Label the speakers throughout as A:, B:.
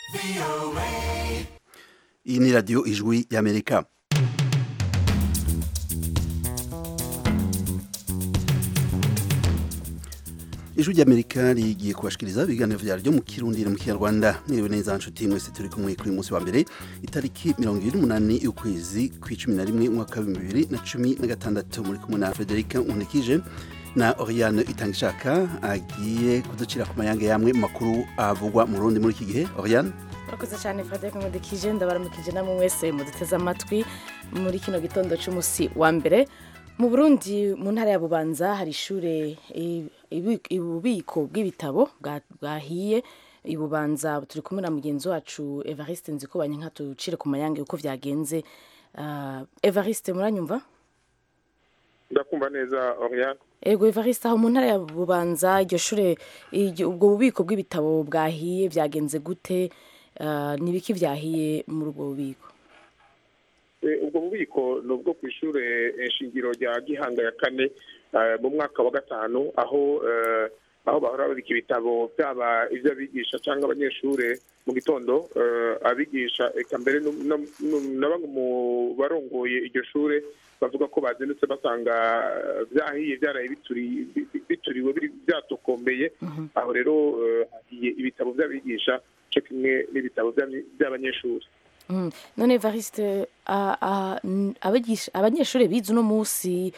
A: Iyi ni radiyo ijwi y'Amerika. Ijwi ry'Amerika rigiye kubashikiriza ibiganiro vyaryo mu Kirundi no mu Kinyarwanda. Mwiriwe neza nshuti mwese turi kumwe kuri munsi wa mbere itariki 28 y'ukwezi kw'icumi mwaka wa 2016 muri kumwe na Frederic Unikije na Oriane Itangishaka agiye kuducira ku mayange yamwe makuru avugwa mu Burundi muri iki gihe. Oriane,
B: urakoze cyane Frederic Unikije, ndabaramukije namwe mwese muduteze amatwi muri kino gitondo cy'umusi wa mbere. Mu Burundi mu ntara ya Bubanza hari ishure ububiko bw'ibitabo bwahiye ibubanza. Turi kumwe na mugenzi wacu Evariste Nzikobanya nka tucire ku mayange uko vyagenze. Evariste, muranyumva?
C: Ndakumva neza Oriane.
B: Ego Evariste, aho mu ntara ya Bubanza iryo shure ubwo bubiko bw'ibitabo bwahiye vyagenze gute? Nibiki vyahiye muri ubwo bubiko?
C: Ubwo bubiko nubwo ku ishure shingiro rya Gihanga ya kane mu mwaka wa gatanu aho bahora babika ibitabo byaba ivyo abigisha cyangwa abanyeshure mu gitondo. Abigisha eka mbere na bamwe mu barongoye iryo shure bavuga ko bazindutse basanga vyahiye vyaraye bituriwe byatokombeye. Aho rero hahiye ibitabo vy'abigisha cyo kimwe n'ibitabo by'abanyeshure.
B: None Evariste, abanyeshure bize uno munsi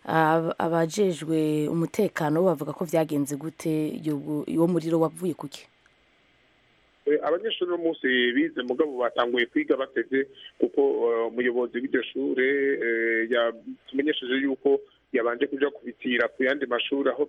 B: abajejwe umutekano bavuga ko vyagenze gute? Uwo muriro wavuye kuki?
C: Abanyeshure uno munsi bize mugabo batanguye kwiga bateze kuko umuyobozi w'iryo shure yatumenyesheje yuko yabanje kuja kubitira ku yandi mashuri aho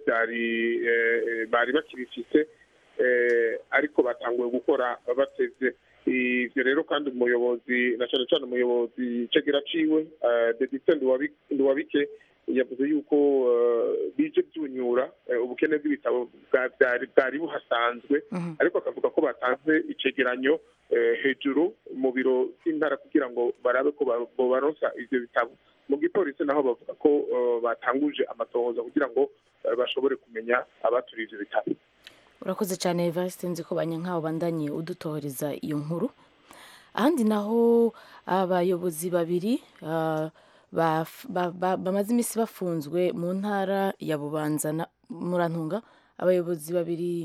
C: bari bakibifise, ariko batanguye gukora bateze. Ivyo rero kandi umuyobozi na cyane cyane umuyobozi cegera ciwe Dedite Nduwabike yavuze yuko bije byunyura ubukene bw'ibitabo bwari buhasanzwe, ariko akavuga ko batanze icegeranyo hejuru mu biro by'intara kugira ngo barabe ko baronsa ivyo bitabo. Mu gipolisi naho bavuga ko batanguje amatohoza kugira ngo bashobore kumenya abaturiye ivyo bitabo.
B: Urakoze cyane Evariste Nzikobanya nkaho bandanye udutohoreza iyo nkuru. Ahandi naho abayobozi babiri bamaze imisi bafunzwe mu ntara ya Bubanza na Murantunga. Abayobozi babiri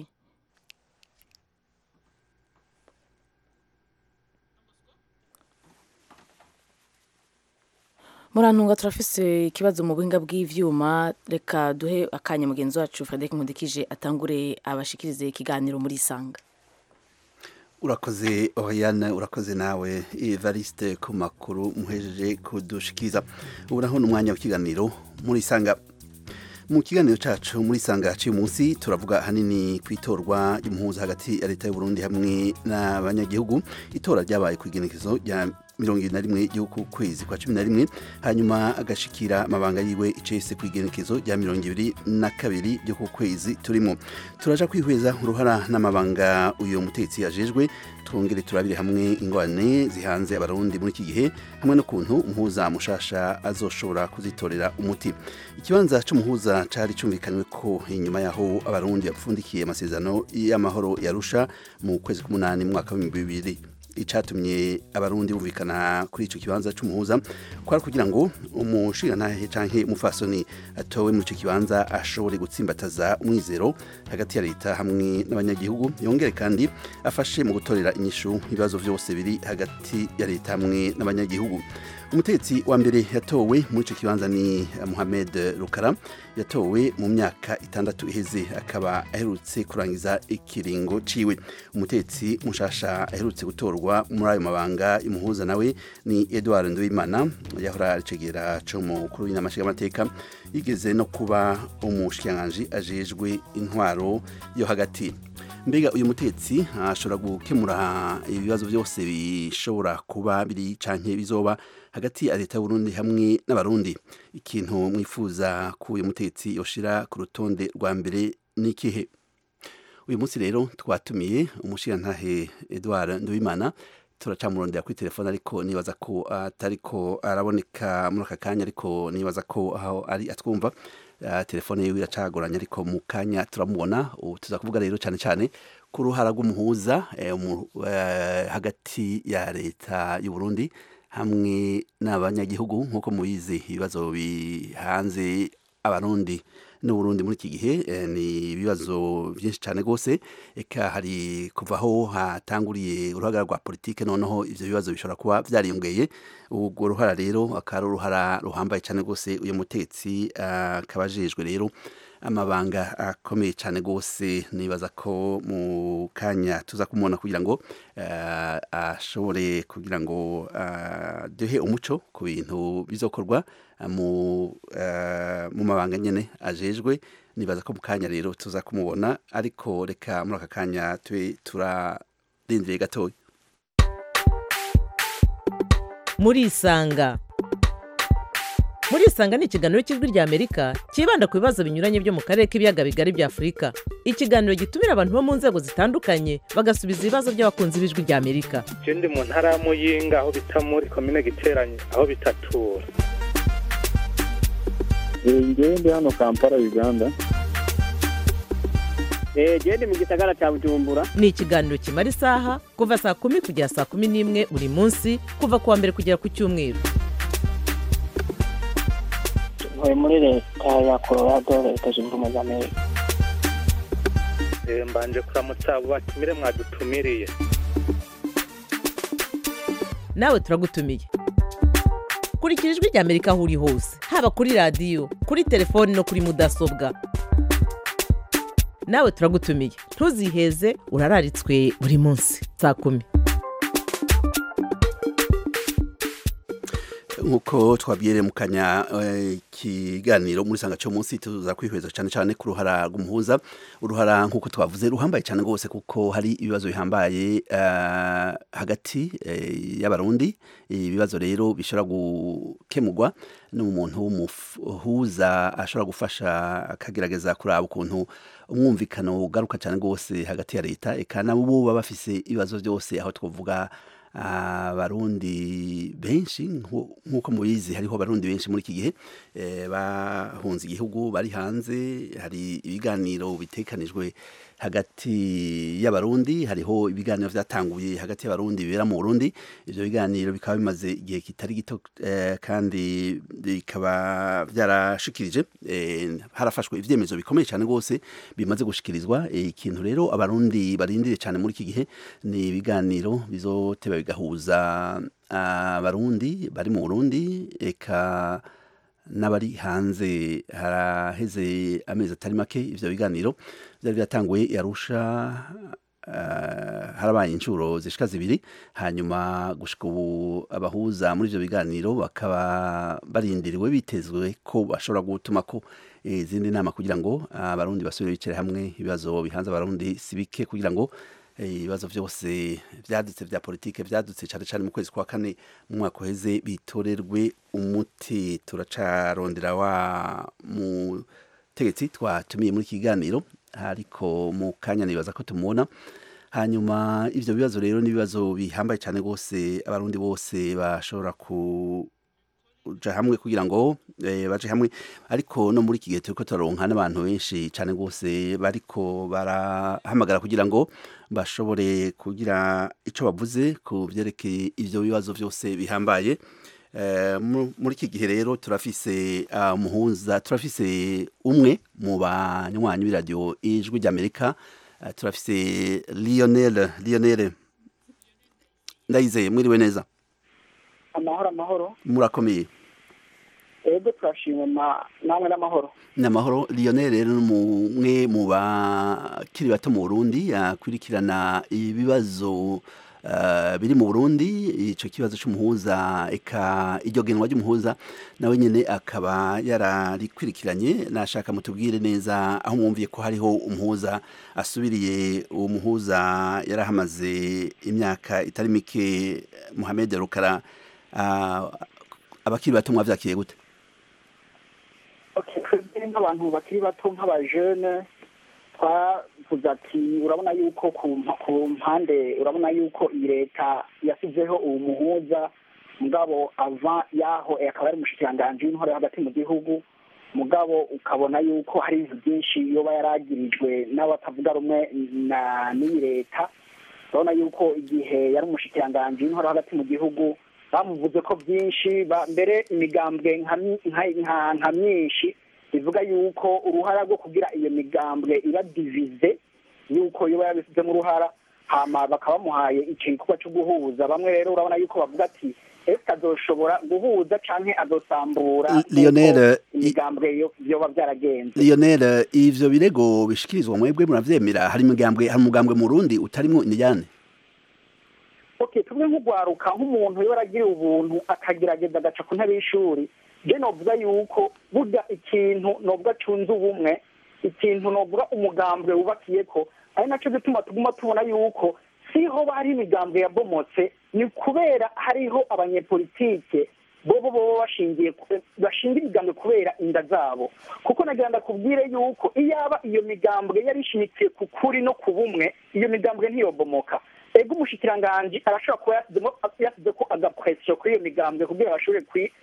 B: Murantunga, turafise ikibazo mu buhinga bw'ivyuma. Reka duhe akanya mugenzi wacu Frederic Nkundikije atangure abashikirize ikiganiro muri Isanga.
A: Urakoze Oriane, urakoze nawe Evariste ku makuru muhejeje kudushikiriza. Ubu naho n'umwanya w'ikiganiro muri Isanga. Mu kiganiro cacu muri Isanga cy'uyu munsi turavuga hanini kwitorwa y'umuhuza hagati ya leta y'u Burundi hamwe n'abanyagihugu. Itora ryabaye ku igenekezo rya 21 y'uku kwezi kwa 11, hanyuma agashikira amabanga yiwe icese ku igenekezo rya 22 y'uku kwezi turimo. Turaja kwihweza uruhara n'amabanga uyo mutetsi yajejwe, twongere turabire hamwe ingwane zihanze abarundi muri iki gihe hamwe no kuntu umuhuza mushasha azoshobora kuzitorera umuti. Ikibanza c'umuhuza cari cumvikanywe ko inyuma yaho abarundi bapfundikiye amasezerano y'amahoro yarusha mu kwezi k'umunani mu mwaka wa 2000. Icatumye abarundi bumvikana kuri ico kibanza c'umuhuza kwari kugira ngo umushirantahe canke umufasoni atowe muri ico kibanza ashobore gutsimbataza umwizero hagati ya leta hamwe n'abanyagihugu, yongere kandi afashe mu gutorera inyishu ibibazo vyose biri hagati ya leta hamwe n'abanyagihugu. Umutetsi wa mbere yatowe muri ico kibanza ni Mohamed Rukara, yatowe mu myaka 6 iheze, akaba aherutse kurangiza ikiringo ciwe. Umutetsi mushasha aherutse gutorwa muri ayo mabanga y'umuhuza nawe ni Edouard Nduwimana, yahora aricegera co mu kuru y'amateka, yigeze no kuba umushikiranganji ajejwe intwaro yo hagati. Mbega uyu mutetsi ashobora gukemura ibibazo byose bishobora kuba biri canke bizoba hagati ya leta y'u Burundi hamwe n'abarundi? Ikintu mwifuza ko uyu mutetsi yoshira ku rutonde rwa mbere ni ikihe? Uyu munsi rero twatumiye umushirantahe Edouard Nduwimana. Turacamurondera kuri telefone, ariko nibaza ko atariko araboneka muri aka kanya, ariko nibaza ko aho ari atwumva. Telefone yiwe iracagoranye, ariko mu kanya turamubona. Tuza kuvuga rero cyane cyane ku ruhara rw'umuhuza hagati ya leta y'u Burundi hamwe n'abanyagihugu nk'uko mubizi ibibazo bihanze abarundi n'uburundi muri iki gihe ni ibibazo byinshi cyane rwose eka hari kuva aho hatanguriye uruhaga rwa politike noneho ivyo bibazo bishobora kuba vyariyongeye ubwo ruhara rero akaba ari uruhara ruhambaye cyane rwose uyu mutetsi akaba ajejwe rero amabanga akomeye cyane rwose nibaza ko mu kanya tuza kumubona kugira ngo ashobore kugira ngo duhe umuco ku bintu bizokorwa mu mabanga nyene ajejwe nibaza ko mu kanya rero tuza kumubona ariko reka muri aka kanya tube turarindiriye gatoya
D: Murisanga ni ikiganiro cy'ijwi rya Amerika kibanda ku bibazo binyuranye byo mu karere k'ibiyaga bigari bya Afurika. Ikiganiro gitumira abantu bo mu nzego zitandukanye bagasubiza ibibazo by'abakunzi b'ijwi rya Amerika.
E: Je ndi mu ntara ya Muyinga aho bita muri komine Giteranyi aho bitatura.
F: Ndi hano Kampala Uganda.
G: Je ndi mu gisagara cya Bujumbura.
D: Ni ikiganiro kimara isaha kuva saa 10 kugera saa 11 buri munsi kuva kuwa mbere kugera ku cyumweru.
G: Muri leta ya Colorado leta zunze ubumwe za Amerika.
E: Mbanje kuramutsa abo batumire mwadutumiriye.
D: Nawe turagutumiye. Kurikira ijwi rya Amerika aho uri hose haba kuri radio kuri telefone no kuri mudasobwa. Nawe turagutumiye ntuziheze urararitswe buri munsi saa 10.
A: nkuko twabyere mu kanya kiganiro muri sanga cyo munsi tuza kwihweza cyane cyane ku ruhara rw'umuhuza uruhara nkuko twavuze ruhambaye cyane gose kuko hari ibibazo bihambaye hagati y'abarundi ibibazo rero bishobora gukemurwa n'umuntu w'umuhuza ashobora gufasha akagerageza kuraba ukuntu umwumvikano ugaruka cyane gose hagati ya leta eka nabo baba bafise ibibazo byose aho twavuga abarundi benshi nkuko mubizi hariho abarundi benshi muri iki gihe bahunze igihugu bari hanze hari ibiganiro bitekanijwe hagati y'abarundi hariho ibiganiro vyatanguye hagati y'abarundi bibera mu Burundi ivyo biganiro bikaba bimaze igihe kitari gito kandi bikaba byarashikirije harafashwe ivyemezo bikomeye cyane gose bimaze gushikirizwa ikintu rero abarundi barindire cyane muri iki gihe ni ibiganiro bizoteba bigahuza abarundi bari mu Burundi eka n'abari hanze haraheze amezi atari make ivyo biganiro byari byatanguye yarusha harabaye inshuro zishika zibiri hanyuma gushika ubu abahuza muri ivyo biganiro bakaba barindiriwe bitezwe ko bashobora gutuma ko izindi nama kugira ngo abarundi basubire bicare hamwe ibibazo bihanze abarundi sibike kugira ngo ibibazo byose byadutse vya politike byadutse cyane cyane mu kwezi kwa kane mu mwaka uheze bitorerwe umuti turacarondera wa mu tegetsi twatumiye muri kiganiro ariko mu kanya nibaza ko tumubona hanyuma ivyo bibazo rero nibibazo bihambaye cyane gose abarundi bose bashobora kuja hamwe kugira ngo baje hamwe ariko no muri iki gihe turiko turaronka n'abantu benshi cyane gose bariko barahamagara kugira ngo bashobore kugira ico bavuze ku byerekeye ivyo bibazo byose bihambaye muri iki gihe rero turafise umuhuza turafise umwe mu banywanyi b'iradio ijwi ry'Amerika turafise Lionel Ndayizeye mwiriwe neza
G: amahoro
A: murakomeye
G: ego turashima namwe
A: n'amahoro Lionel rero umwe mu bakiri bato mu Burundi akurikirana ibibazo biri mu Burundi ico kibazo cy'umuhuza eka iryo genwa ry'umuhuza nawe nyene akaba yararikwirikiranye nashaka mutubwire neza aho mwumviye ko hariho umuhuza asubiriye umuhuza yarahamaze imyaka itari mike Mohamed Rukara abakiri bato mwavyakiye gute
G: nk'abantu bakiri bato nk'abajene twavuze ati urabona yuko ku mpande urabona yuko iyi leta yasizeho uwo muhuza mugabo ava yaho akaba ari umushikiranganji w'intore hagati mu gihugu mugabo ukabona yuko hari ibintu byinshi yoba yaragirijwe n'abatavuga rumwe n'iyi leta. urabona yuko igihe yari umushikiranganji w'intwaro hagati mu gihugu bamuvuze ko byinshi mbere imigambwe nka myinshi bivuga yuko uruhara rwo kugira iyo migambwe iba divize yuko yoba yabifitemo uruhara hama bakaba bamuhaye icyo gikorwa cyo guhuza. Bamwe rero urabona yuko bavuga ati ese azoshobora guhuza canke azosambura imigambwe yoba byaragenze.
A: Lionel, ivyo birego bishikirizwa mwebwe muravyemera? Hari umugambwe mu Burundi utarimwo indijane?
G: Okay, tumwe nk'ugwaruka nk'umuntu yo aragira ubuntu akagerageza agaca ku ntebe y'ishuri, je novuga yuko burya ikintu novuga cunze ubumwe, ikintu novuga umugambwe wubakiyeko, ari naco gituma tuguma tubona yuko siho bari imigambwe yabomotse, ni kubera hariho abanyepolitike bobo bashinga imigambwe kubera inda zabo. Kuko nagira ndakubwire yuko iyaba iyo migambwe yari ishimikiye ku kuri no ku bumwe, iyo migambwe ntiyobomoka. Ego umushikiranganji arashobora kuba yasize ko agapresyo kuri iyo migambwe kugira bashobore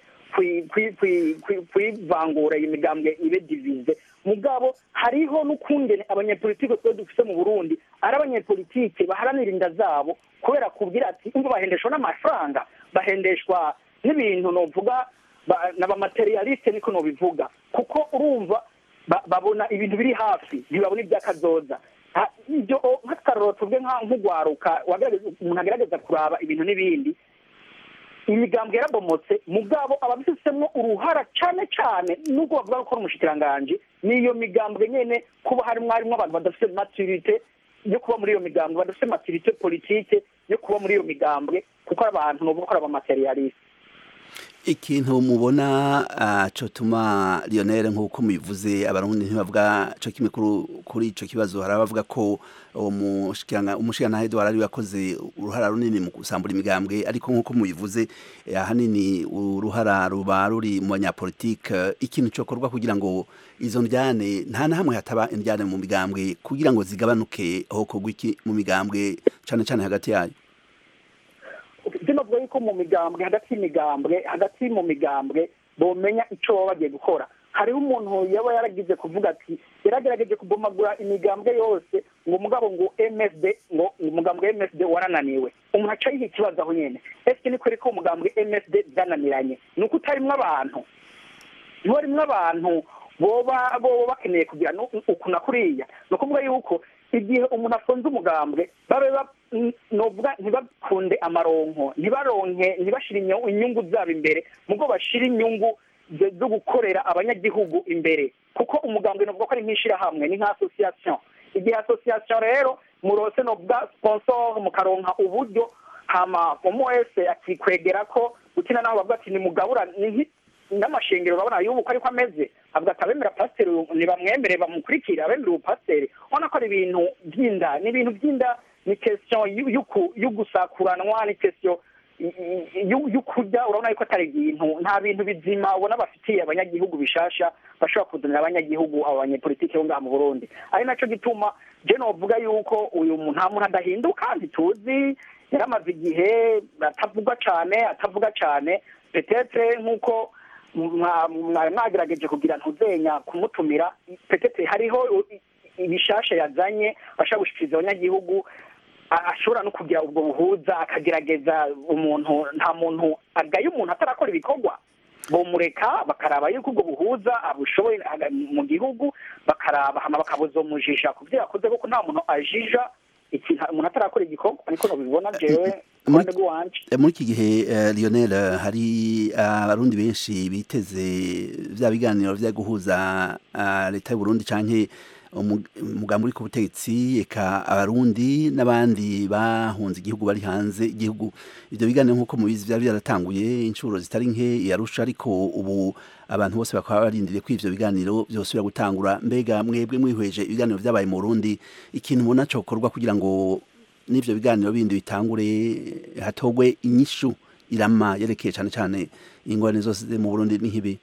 G: kwivangura iyo migambwe ibe divize. Mugabo hariho n'ukungene abanyepolitike twe dufise mu Burundi ari abanyepolitike baharanira inda zabo kubera kubwira ati umva bahendeshwa n'amafaranga, bahendeshwa n'ibintu novuga n'abamaterialiste niko nobivuga, kuko urumva babona ibintu biri hafi ntibabona iby'akazoza. Ibyo nk'akaroro tubwe nk'ugwaruka umuntu agerageza kuraba ibintu n'ibindi, imigambwe yarabomotse mugabo ababifisemwo uruhara cane cane nubwo bavuga ko umushikiranganji niyo migambwe nyene kuba harimwo abantu badafite maturité yo kuba muri iyo migambwe, badafite maturité politique yo kuba muri iyo migambwe, kuko abantu novuga ko abamaterialiste.
A: Ikintu mubona cotuma Lionel nk'uko mubivuze abarundi ntibavuga co kimwe kuri ico kibazo, hari abavuga ko umushikiranganji Edouard ari yakoze uruhara runini mu gusambura imigambwe, ariko nk'uko mubivuze ahanini uruhara ruba ruri mu banyapolitike. Ikintu cokorwa kugira ngo izo ndyane nta na hamwe hataba indyane mu migambwe kugira ngo zigabanuke aho kogwa iki mu migambwe cane cane hagati yayo?
G: Sinavuga yuko mu migambwe hagati mu migambwe bomenya ico baba bagiye gukora. Hariho umuntu yaba yaragize kuvuga ati yaragerageje kubomagura imigambwe yose ngo mugabo ngo MSD ngo umugambwe MSD warananiwe. Umuntu aca yiha ikibazo aho nyene, ese ni kuri ko umugambwe MSD byananiranye? Nuko utarimwo abantu, ntiwarimwo abantu boba bakeneye kugira ukuna kuriya. No kuvuga yuko igihe umuntu afunze umugambwe babe novuga ntibakunde amaronko, ntibashire inyungu zabo imbere, mugo bashire inyungu zo gukorera abanyagihugu imbere, kuko umugambwe novuga ko ari nk'ishirahamwe, ni nka association. Igihe association rero murose novuga sponsor mukaronka uburyo, hama umwese akikwegera ko ukina naho bavuga ati ni mugabura n'amashengero urabona yuko ariko ameze, avuga ati abemera pasiteri ntibamwemere bamukurikira, abemera ubupasiteri. Ubona ko ari ibintu by'inda, ni ibintu by'inda, ni question y'ugusakuranwa, ni question y'ukurya. Urabona yuko atari ibintu, nta bintu bizima ubona bafitiye abanyagihugu bishasha bashobora kuzanira abanyagihugu abo banyepolitike bo ngaha mu Burundi. Ari naco gituma je novuga yuko uyu nta muntu adahinduka, ntituzi yaramaze igihe atavuga cane petetre nk'uko mwagerageje kugira ntuzenya kumutumira, petetre hariho ibishasha yazanye bashaka gushikiriza abanyagihugu, ashobora no kugira ubwo buhuza akagerageza. Umuntu nta muntu agaye umuntu atarakora ibikorwa, bomureka bakaraba yuko ubwo buhuza abushoboye mu gihugu, bakaraba hama bakabuzomujisha kuvyo yakoze, kuko nta muntu ajija ikintu umuntu atarakora igikorwa. Niko nobibona jewe muri iki gihe. Lionel, hari abarundi benshi biteze vya biganiro vya guhuza leta y'u Burundi canke umugambi uri ku butegetsi, eka abarundi n'abandi bahunze igihugu bari hanze igihugu. Ivyo biganiro nk'uko mubizi vyari byaratanguye incuro zitari nke yarusha, ariko ubu abantu bose bakaba barindiriye ko ivyo biganiro vyosubira gutangura. Mbega mwebwe mwihweje ibiganiro vyabaye mu Burundi, ikintu mubona cokorwa kugira ngo n'ivyo biganiro bindi bitangure hatogwe inyishu irama yerekeye cane cane ingorane zose mu Burundi n'ihibi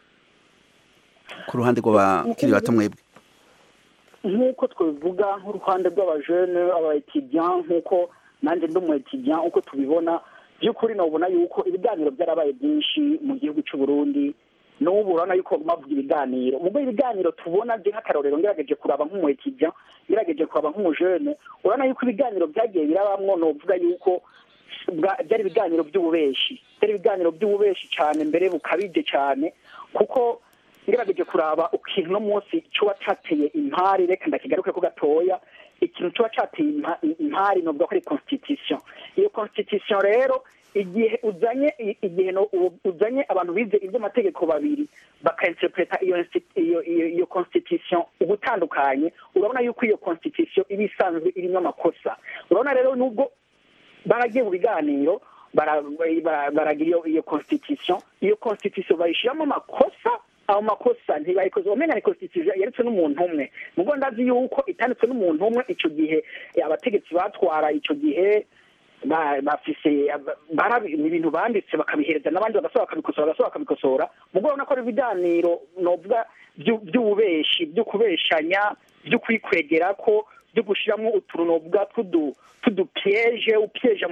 G: ku ruhande rw'abakiri bato? Mwebwe nk'uko twivuga nk'uruhande rw'abajene aba-étudiant, nk'uko nanjye ndi umu-étudiant, uko tubibona by'ukuri nabona yuko ibiganiro byarabaye byinshi mu gihugu cy'u Burundi, n'ubu urabona yuko bavuga ibiganiro mubwo ibiganiro tubona je nk'akarorero ngerageje kuraba nk'umwekijya ngerageje kuraba nk'umujene urabona yuko ibiganiro byagiye birabamwo novuga yuko byari ibiganiro by'ububeshi cyane mbere bukabije cyane kuko ngerageje kuraba ikintu no munsi cuba cateye impari reka ndakigaruke ko gatoya ikintu cuba cateye impari novuga ko ari constitution iyo constitution rero igihe uzanye abantu bize iby'amategeko babiri bakainterpreta iyo constitution ubutandukanye urabona yuko iyo constitution iba isanzwe irimo amakosa urabona rero nubwo baragiye mu biganiro baragira iyo constitution bayishyiramo amakosa ayo makosa ntibayikoze wamenya ni constitution yaretse n'umuntu umwe nubwo ndazi yuko itanditswe n'umuntu umwe icyo gihe abategetsi batwara icyo gihe bafise ni ibintu banditse bakabihereza n'abandi bagasaba bakabikosora mubwo urabona ko ari ibiganiro novuga by'ububeshi byo kubeshanya byo kwikwegera ko byo gushiramo utuntu novuga tudupiyeje upiyeja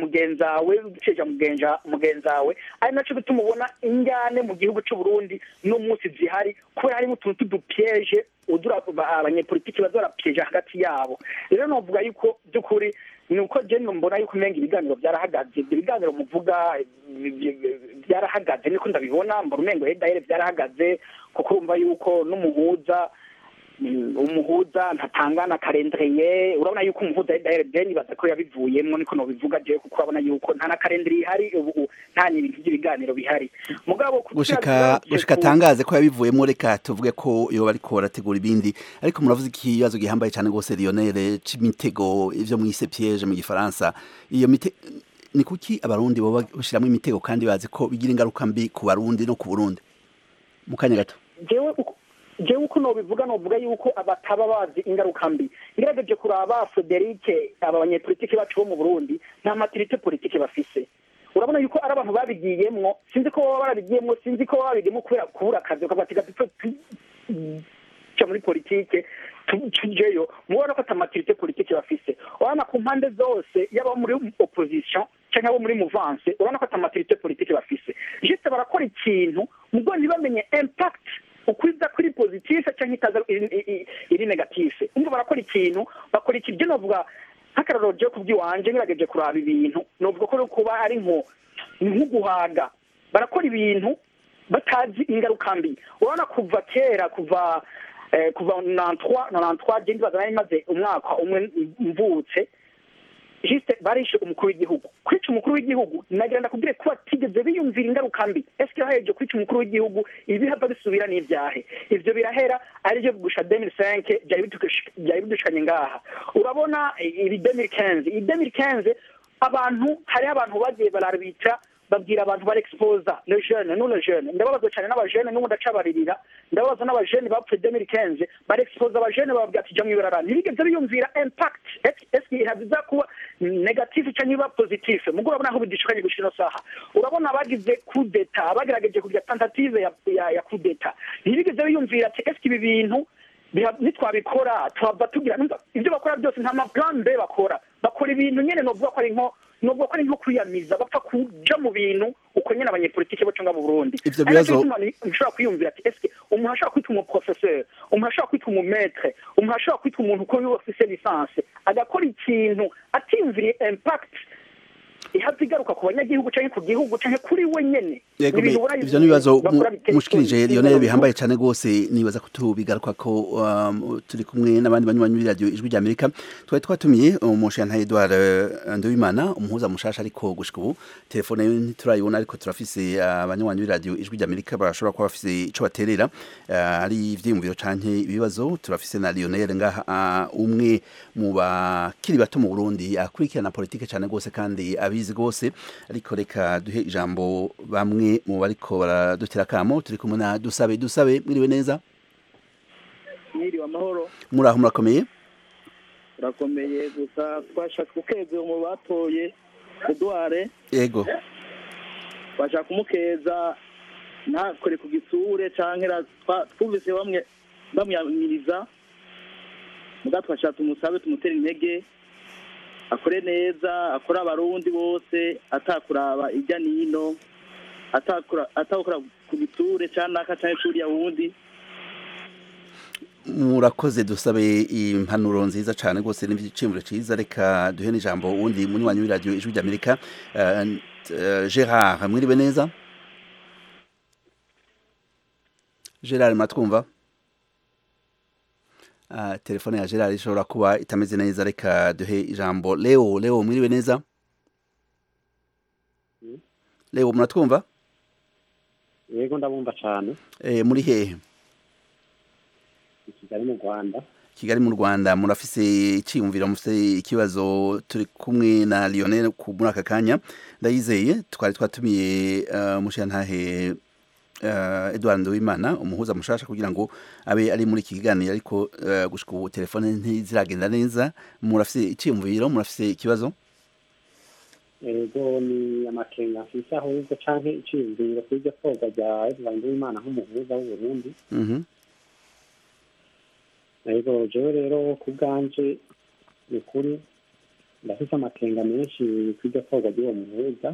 G: mugenzawe ari naco bituma ubona ingane mu gihugu cy'u Burundi no munsi zihari kubera harimo utuntu tudupiyeje abanyepolitiki bazarapiyeje hagati yabo rero novuga yuko by'ukuri ni uko je mbona yuko umenga ibiganiro byarahagaze ibyo biganiro muvuga byarahagaze niko ndabibona mbona umengo daire byarahagaze kuko urumva yuko n'umuhuza ntatangana kalendriye urabona yuko umuhuza daire deni baza ko yabivuyemo niko no bivuga je kuko urabona yuko nta na kalendriye ihari ubu nta n'ibintu by'ibiganiro bihari mugabo
A: gushika tangaze ko yabivuyemo reka tuvuge ko yo bariko barategura ibindi ariko muravuze ikibazo gihambaye cyane gose Lionel c'imitego ivyo mwise piège mu gifaransa iyo ni kuki abarundi bo bashiramo imitego kandi bazi ko bigira ingaruka mbi ku barundi no ku Burundi mu kanya gato
G: jewe uko novuga yuko abataba bazi ingaruka mbi ngerageje kuraba Frederic abanyepolitiki bacu bo mu Burundi nta maturité politique bafise urabona yuko ari abantu babigiyemwo sinzi ko baba barabigiyemwo sinzi ko baba babigiyemwo kubera kubura akazi bakabatiga muri politike tujeyo mubona ko atamaturité politique bafise urabona ku mpande zose yaba muri opposition cyangwa abo muri mouvance urabona ko atamaturité politique bafise juste barakora ikintu mubwo ntibamenye impact ukwiza kuri positive cyangwa itaza iri negative umva barakora ikintu bakora ikibyo novuga nk'akararo je kubyiwanje ngerageje kuraba ibintu novuga ko kuba ari nk'uguhaga barakora ibintu batazi ingaruka mbi urabona kuva kera kuva 93 je ndibaza nari maze umwaka umwe mvutse juste barishe umukuru w'igihugu kwica umukuru w'igihugu nagenda kubwire ko batigeze biyumvira ingaruka mbi eske haheje kwica umukuru w'igihugu ibi hava bisubira n'ibyahe ivyo birahera ari byo gusha 2005 byari bidushanye ngaha urabona ibi 2015 abantu hari abantu bagiye bararbitra babwira abantu bari exposa le jeune ndababaza cyane n'abajene n'ubu ndacabaririra ndababaza n'abajene bapfuye 2015 bari exposa abajene babwira ati jamwe birarana ntibigeze biyumvira impact eske ihabiza kuba negative cyangwa iba positive mugura urabona aho bidishukanye gushira saha urabona bagize coup d'etat bagerageje kugira tentative ya coup d'etat ntibigeze biyumvira ati eske ibi bintu nitwabikora twaba tugira ibyo bakora byose nta plan B bakora ibintu nyene novuga ko ari nko kwiyamiza bapfa kuja mu bintu uko nyene abanyepolitike bo cyangwa mu Burundi
A: ivyo bibazo
G: ushobora kwiyumvira ati eske umuntu ashobora kwita umuprofesseur umuntu ashobora kwita umumetre umuntu ashobora kwita umuntu uko yofise licence agakora ikintu atimviriye impact ihazigaruka ku banyagihugu canke ku gihugu canke kuri we nyene
A: ivyo nibibazo mushikirije Lionel bihambaye cyane gose nibaza ko tubigaruka ko turi kumwe n'abandi banywanyi b'iradio ijwi rya Amerika twatumiye umushyana Edouard Nduwimana umuhuza mushasha ariko gushika ubu telefone ntiturayibona ariko turafise abanywanyi b'iradio ijwi rya Amerika bashobora kuba bafise ico baterera ari ivyiyumviro canke ibibazo turafise na Lionel ngaha umwe mu bakiri bato mu Burundi akurikirana politike cyane gose kandi abizi gose ariko reka duhe ijambo bamwe mu bariko baradutera kamo turi kumwe na dusabe mwiriwe neza
F: mwiriwe amahoro
A: muraho murakomeye
F: urakomeye gusa twashaka ukeze mu batoye Edouard
A: yego
F: bashaka kumukeza ntakore ku gisure canke twumvise bamwe bamyamiriza muga twashaka tumusabe tumutera intege akore neza akora abarundi bose atakuraba ijya nino atakora ku giture cyangwa canke curiya wundi.
A: murakoze dusabe impanuro nziza cyane rwose n'iciyumviro ciza reka duhe n'ijambo wundi munywanyi w'iradiyo ijwi ry'Amerika Gerard mwiriwe neza Gerard matwumva telefone ya Gerard ishobora kuba itameze neza reka duhe ijambo Leo mwiriwe neza Leo muratwumva
H: yego ndabumva cyane
A: muri hehe
H: Kigali mu Rwanda
A: Kigali mu Rwanda murafise iciyumviro mufise ikibazo turi kumwe na Lionel ku muri aka kanya ndayizeye twari twatumiye mushantahe Edouard Nduwimana umuhuza mushasha kugira ngo abe ari muri kiganiro ariko gushika ubu telefone ntiziragenda neza murafise iciyumviro murafise ikibazo
H: ego ni amakenga afise ahubwo canke iciyumviro kw'iryo koga rya Edouard Nduwimana nk'umuhuza w'u Burundi ego jewe rero ku bwanje ni ukuri ndafise amakenga menshi kw'iryo koga ry'uwo muhuza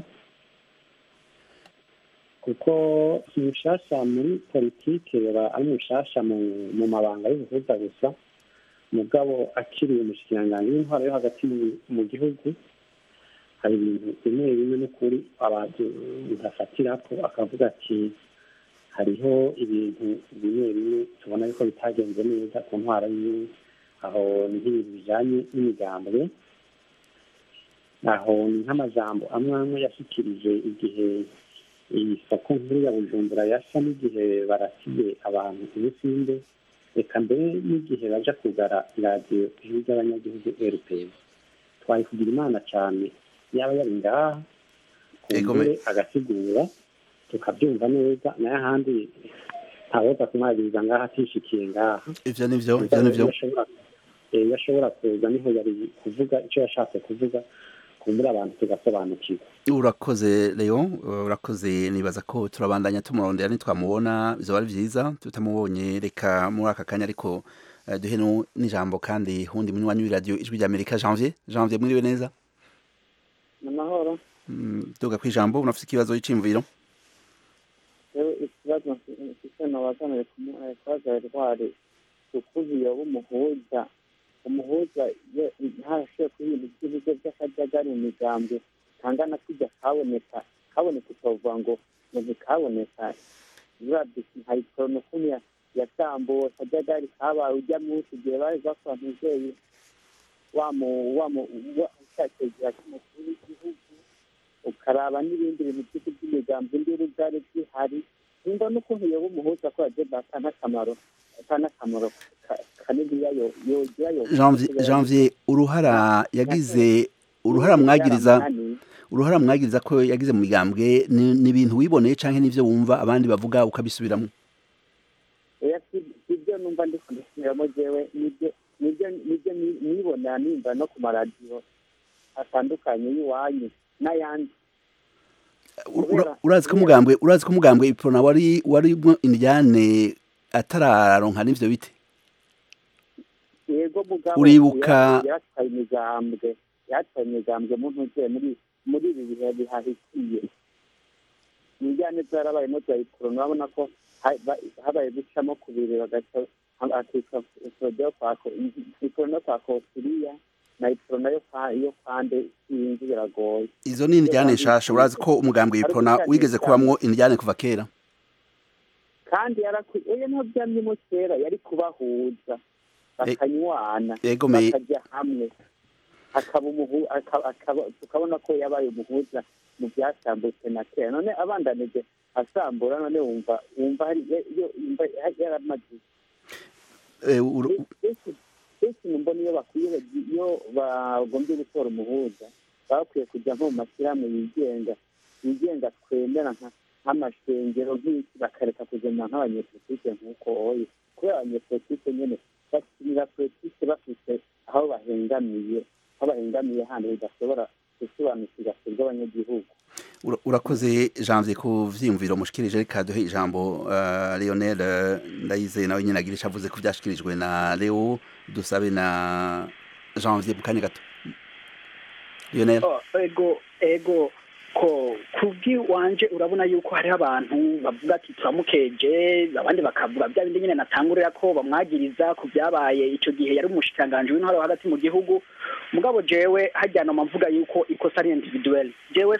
H: kuko mushasha muri politike ari mushasha mu mabanga y'ubuhuza gusa mugabo akiriye umushikiranganji w'intwaro yo hagati mu gihugu hari ibintu bimwe bimwe n'ukuri abantu bafatirako akavuga ati hariho ibintu bimwe bimwe tubona yuko bitagenze neza ku ntwaro yiwe aho ni nk'ibintu bijanye n'imigambwe aho ni nk'amajambo amwe yashikirije igihe isoko nkuru ya Bujumbura yasa n'igihe barasiye abantu ibisinde reka mbere n'igihe baja kugara radiyo ijwi ry'abanyagihugu RPS twari kugira imana cyane yaba yari ngaha kumbure agasigura tukabyumva neza nayo ahandi ntawoza kumwagiriza ngaha atishikiye ngaha
A: ivyo nivyo
H: yashobora kuza niho yari kuvuga icyo yashatse kuvuga kumbura abantu tugasobanukirwa
A: urakoze Leo urakoze nibaza ko turabandanya tumurondera nitwamubona bizoba ari vyiza tutamubonye reka muri aka kanya ariko duhe n'ijambo kandi hundi munywanyi w'iradiyo ijwi ry'Amerika Janvier mwiriwe neza
I: amahoro
A: tuga kwijambo unafise ikibazo y'icimviro
I: ikibazo mfise nabazanire kubaza Edouard ukuziye w'umuhuza umuhuza ntarashoboye ku bintu by'ibigo by'akajagari mu migambwe kangana kujya kaboneka ukavuga ngo ntikaboneka nka ikoronikum yasambuwe akajagari kabaye ujya munsi igihe bari bakora ntuzeye cyategera cy'umukuru w'igihugu ukaraba n'ibindi bintu by'imigambwe induru zari zihari nimba n'ukuntu yoba umuhuza ko yagenda atanakamaro
A: Janvier uruhara yagize uruhara mwagiriza ko yagize mu migambwe ni ibintu wiboneye canke nivyo wumva abandi bavuga ukabisubiramo
I: ibyo numva ndi kubisubiramo jewe nibyo nibona nimba no ku maradiyo atandukanye y'iwanyu n'ayandi
A: urazi ko umugambwe iprona wari indyane atararonka n'ivyo bite
I: yego mugabo
A: uribuka
I: yatwaye imigambwe mu ntuze muri ibi bihe bihahikiye indyane zarabayemo za iprona urabona ko habaye gucamo kubiri bagaca akitwa iprona kwa kosiriya na iprona yo kwande sinzi biragoye
A: izo ni indyane nshasha urazi ko umugambwe iprona wigeze kubamwo indyane kuva kera
I: kandi yarakwiye nto byamyemo kera yari kubahuza bakanywana bakajya hamwe tukabona ko yabaye umuhuza mu byasambutse na kera none abandanije asambura none wumva yaramaze ikintu mbona iyo bagombye gutora umuhuza bakwiye kujya nko mu mashyirahamwe yigenga twemera nk'amashengero nk'iki bakareka kugenda nk'abanyepolitike nk'uko oye kubera abanyepolitike nyine bakinira politike bafite aho bahengamiye handi bidashobora gusobanukirwa bw'abanyagihugu
A: urakoze Janvier ku vyiyumviro mushikirije reka duhe ijambo Lionel Ndayizeye nawe nyine agirisha avuze ko byashikirijwe na Leo dusabe na Janvier mu kanya gato Lionel
G: ego ko kuko kubw'iwanje urabona yuko hariho abantu bavuga ati turamukeje abandi bakavuga bya bindi nyine natangurira ko bamwagiriza ku byabaye icyo gihe yari umushikiranganji w'intwaro hagati mu gihugu mugabo jewe hajyana amavuga yuko ikosa ari individuel jewe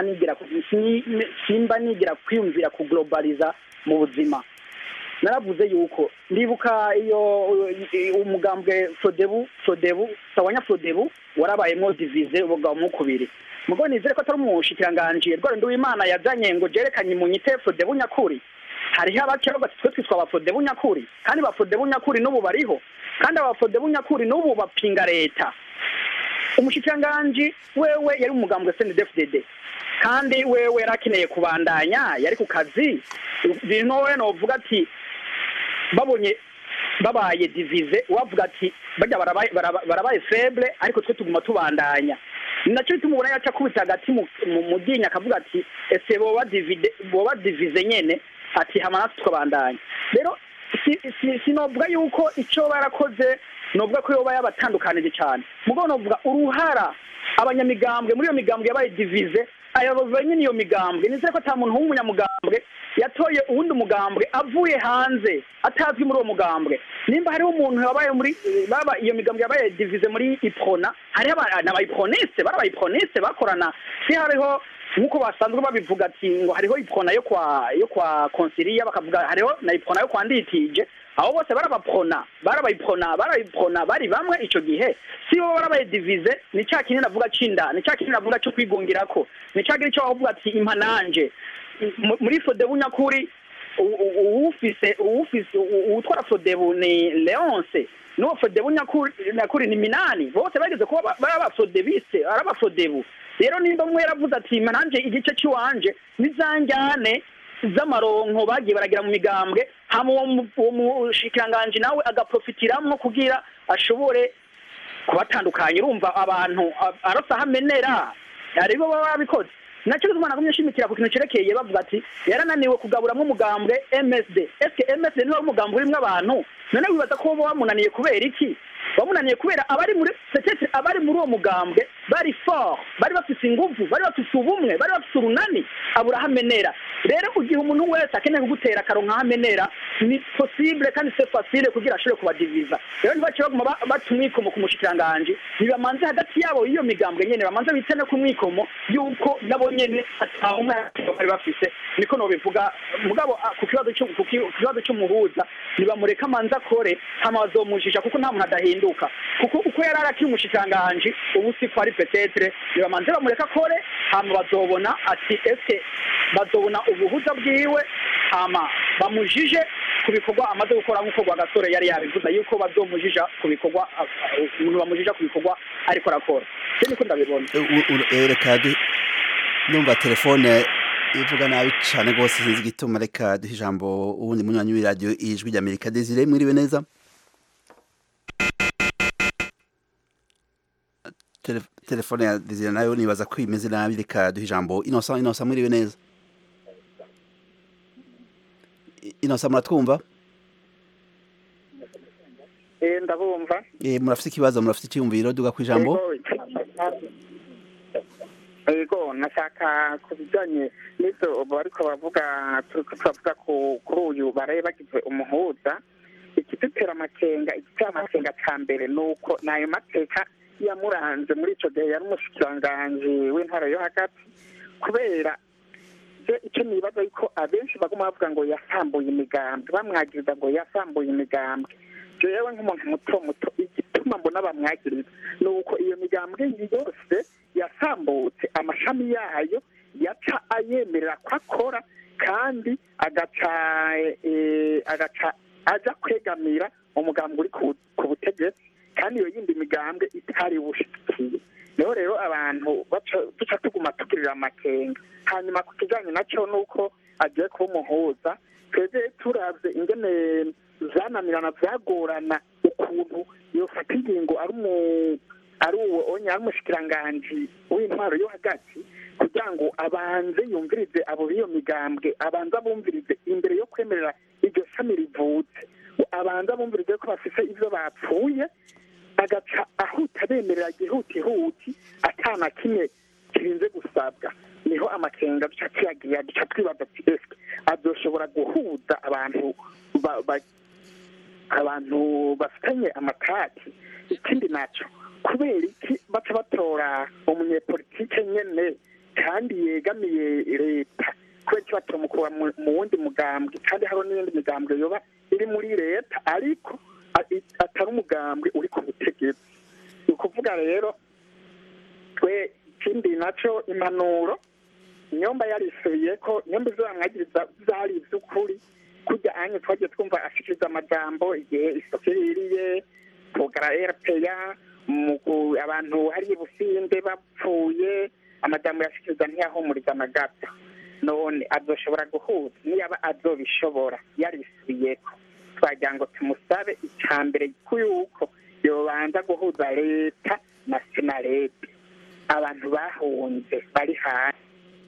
G: simba nigira kwiyumvira ku globaliza mu buzima naravuze yuko ndibuka iyo umugambwe Frodebu sawanya Frodebu warabayemo divize ubugabo mu kubiri mugo nizere ko atari umushikiranganji Edouard Nduwimana yazanye ngo jerekanye mu nyite Frodebu nyakuri hariho abakero batwe twitwa ba Frodebu nyakuri kandi ba Frodebu nyakuri n'ubu bariho kandi aba Frodebu nyakuri n'ubu bapinga leta umushikiranganji wewe yari umugambwe CNDD-FDD kandi wewe yarakeneye kubandanya yari ku kazi bino we no vuga ati babonye babaye divize wavuga ati bajya barabaye faible ariko twe tuguma tubandanya nacyo tumubona yaca kubita hagati mu dinya akavuga ati ese boba divize nyene ati hamana tukabandanya rero sinovuga yuko icyo barakoze novuga ko yoba yabatandukanije cyane mugo novuga uruhara abanyamigambwe muri iyo migambwe yabaye divize ayabavanye niyo migambwe nizere ko ata muntu w'umunyamugambwe yatoye uwundi umugambwe avuye hanze atazwi muri uwo mugambwe nimba hariho umuntu yabaye muri baba iyo migambwe yabaye divize muri iprona hariho n'abayiproniste barabayiproniste bakorana si hariho nkuko basanzwe babivuga ati ngo hariho iprona yo kwa konsilia bakavuga hariho na iprona yo kwa nditije abo bose barabayipona bari bamwe ico gihe si bo barabaye divize ni cya kinini navuga cinda ni cya kinini navuga cyo kwigungirako ni cya kinini cyo bavuga ati impananje muri Frodebu nyakuri uwufise utwara Frodebu ni Leonce no Frodebu nyakuri ni Minani bose bageze kuba baraba Frodebiste araba Frodebu rero nimba mwe yaravuze ati impananje igice ciwanje nizanjyane z'amaronko bagiye baragira mu migambwe hama uwo mushikiranganji nawe agaprofitiramwo kugira ashobore kubatandukanya urumva abantu arasa hamenera aribo baba babikoze nacyo gituma nagumye nshimikira ku kintu cerekeye bavuga ati yarananiwe kugaburamwo umugambwe MSD eske MSD ni umugambwe urimwo abantu none wibaza ko bo bamunaniye kubera iki bamunaniye kubera abari muri uwo mugambwe bari fort bari bafise inguvu bari bafise ubumwe bari bafise urunani abura hamenera rero ugihe umuntu wese akeneye kugutera akaronka hamenera ni possible kandi c'est facile kugira ashobore kubadiviza rero ntibace baguma batumwikomo ku mushikiranganje nibamanze hagati yabo iyo migambwe nyene bamanze bitane ku mwikomo yuko nabo nyene atahumwe bari bafise niko no bivuga mugabo ku kibazo cy'umuhuza nibamureka manza kore hama bazomujisha kuko nta muntu adahinduka kuko uko yararaki umushikiranganje ubu si kwari petetre nibamanze bamureka kore hama bazobona ati eske bazobona ubuhuza bwiwe hama bamujije kubikorwa amaze gukora nkuko Rwagasore yari yabivuze yuko bazomujija kubikorwa umuntu bamujija kubikorwa ariko arakora niko ndabibona
A: reka numva telefone ivuga nabi cyane rwose sinzi igituma reka duhe ijambo ubundi munywanyi w'iradiyo ijwi ry'Amerika Desire mwiriwe neza telefone ya Desire nayo nibaza ko imeze nabi reka duhe ijambo Innocent mwiriwe neza Innocent muratwumva
F: ndabumva
A: murafite ikibazo murafite icyumviro duga ku ijambo
F: ego nashaka ku bijyanye n'ibyo bariko bavuga turavuga kuri uyu baraye bagize umuhuza ikidutera amakenga cya mbere ni uko n'ayo mateka yamuranze muri icyo gihe yari umushikiranganji w'intara yo hagati kubera icyo nibaza yuko abenshi baguma bavuga ngo yasambuye imigambwe bamwagiriza ngo yasambuye imigambwe jewe nk'umuntu muto igituma mbona bamwagiriza ni uko iyo migambwe yose yasambutse amashami yayo yaca ayemerera ko akora kandi agaca aja kwegamira umugambwe uri ku butegetsi kandi iyo yindi migambwe itari bushikiye niho rero abantu duca tuguma tugirira amakenga hanyuma ku kijanye nacyo nuko agiye kuba umuhuza twebwe turavye ingene zananirana vyagorana ukuntu yofata ingingo ari umushikiranganji w'intwaro yo hagati kugira ngo abanze yumvirize abo b'iyo migambwe abanza bumvirize imbere yo kwemerera iryo shami rivutse abanza bumvirize ko bafise ivyo bapfuye agaca ahuta bemerera gihutihuti atana kimwe kirinze gusabwa niho amakenga duca tuyagira duca twibaza ati ese azoshobora guhuza abantu bafitanye amatati. Ikindi naco kubera iki baca batora umunyepolitike nyene kandi yegamiye leta, kubera iki batomukura mu wundi mugambwe kandi hariho n'iyindi migambwe yoba iri muri leta ariko atari umugambwe uri ku butegetsi. Ni ukuvuga rero twe ikindi naco impanuro nyomba yarisubiye ko nyomba izamwagiriza zari ivy'ukuri kurya anye twagiye twumva ashikiriza amajambo igihe isoko iririye kugara RPA abantu hari ibusinde bapfuye amajambo yashikiriza ntiyahumuriza na gato. None azoshobora guhuza niyaba azobishobora yarisubiyeko twagira ngo tumusabe icambere yuko yobanza guhuza leta na senarete abantu bahunze bari hanze.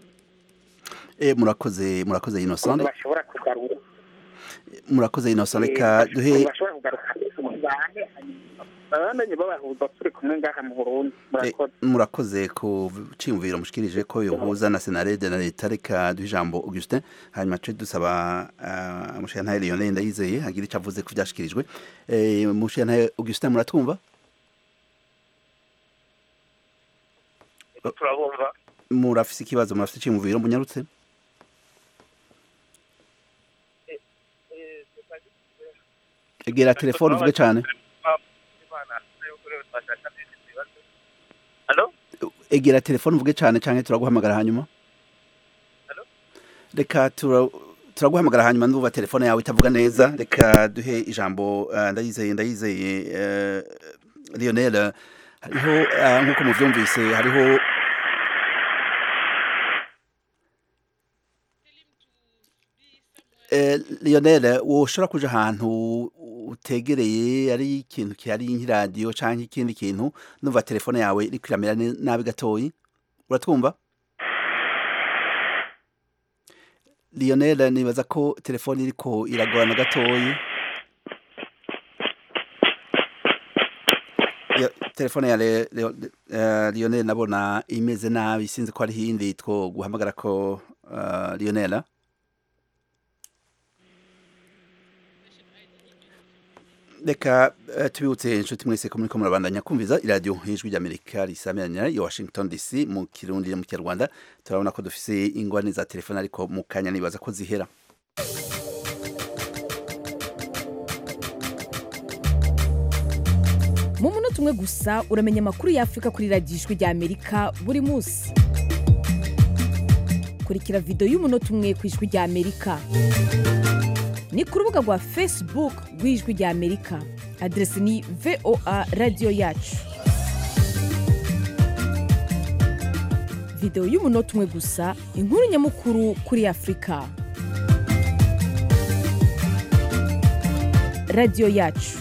A: Murakoze Innocent.
F: Bashobora kugaruka.
A: Murakoze Innocent, reka duhe
F: bashobora kugaruka abamenye babahuza turi kumwe ngaha mu Burundi.
A: Murakoze ku ciyumviro mushikirije ko yohuza na senarede na leta. Reka duhe ijambo Augustin hanyuma tuje dusaba Mushiyantahe Lionel Ndayizeye agira icyo avuze ku byashikirijwe. Mushiyantahe Augustin, muratwumva?
E: turabumva.
A: Murafise ikibazo, murafise iciyumviro, munyarutse? Egera telefone uvuge cyane.
E: Hello?
A: Egera telefone uvuge cyane cyane turaguhamagara hanyuma.
E: Hello?
A: Reka turaguhamagara hanyuma ndumva telefone yawe itavuga neza. Reka duhe ijambo Ndayizeye Lionel. Hariho nkuko muvyumvise hariho Lionel, woshobora kuja ahantu utegereye ari ikintu kihari nk'iradiyo canke ikindi kintu, numva telefone yawe iri kwiramira nabi gatoyi. Uratwumva? Lionel, nibaza ko telefone iriko iragorana gatoyi. Telefone ya Lionel nabona imeze nabi, sinzi ko ari hindi two guhamagara ko Lionel. Reka tubibutse inshuti mwese ko muriko murabandanya kumviza iradiyo y'ijwi ry'Amerika risamirana ya Washington DC mu Kirundi no mu Kinyarwanda. Turabona ko dufise ingorane za telefone ariko mu kanya nibaza ko zihera.
J: Mu munota umwe gusa uramenya amakuru ya Afrika kuri radiyo y'ijwi ry'Amerika buri munsi. Kurikira video y'umunota umwe ku ijwi ry'Amerika. Ni ku rubuga rwa Facebook rw'ijwi ry'Amerika. Adresi ni VOA Radio Yacu. Video y'umunota umwe gusa, inkuru nyamukuru kuri Afrika. Radio Yacu.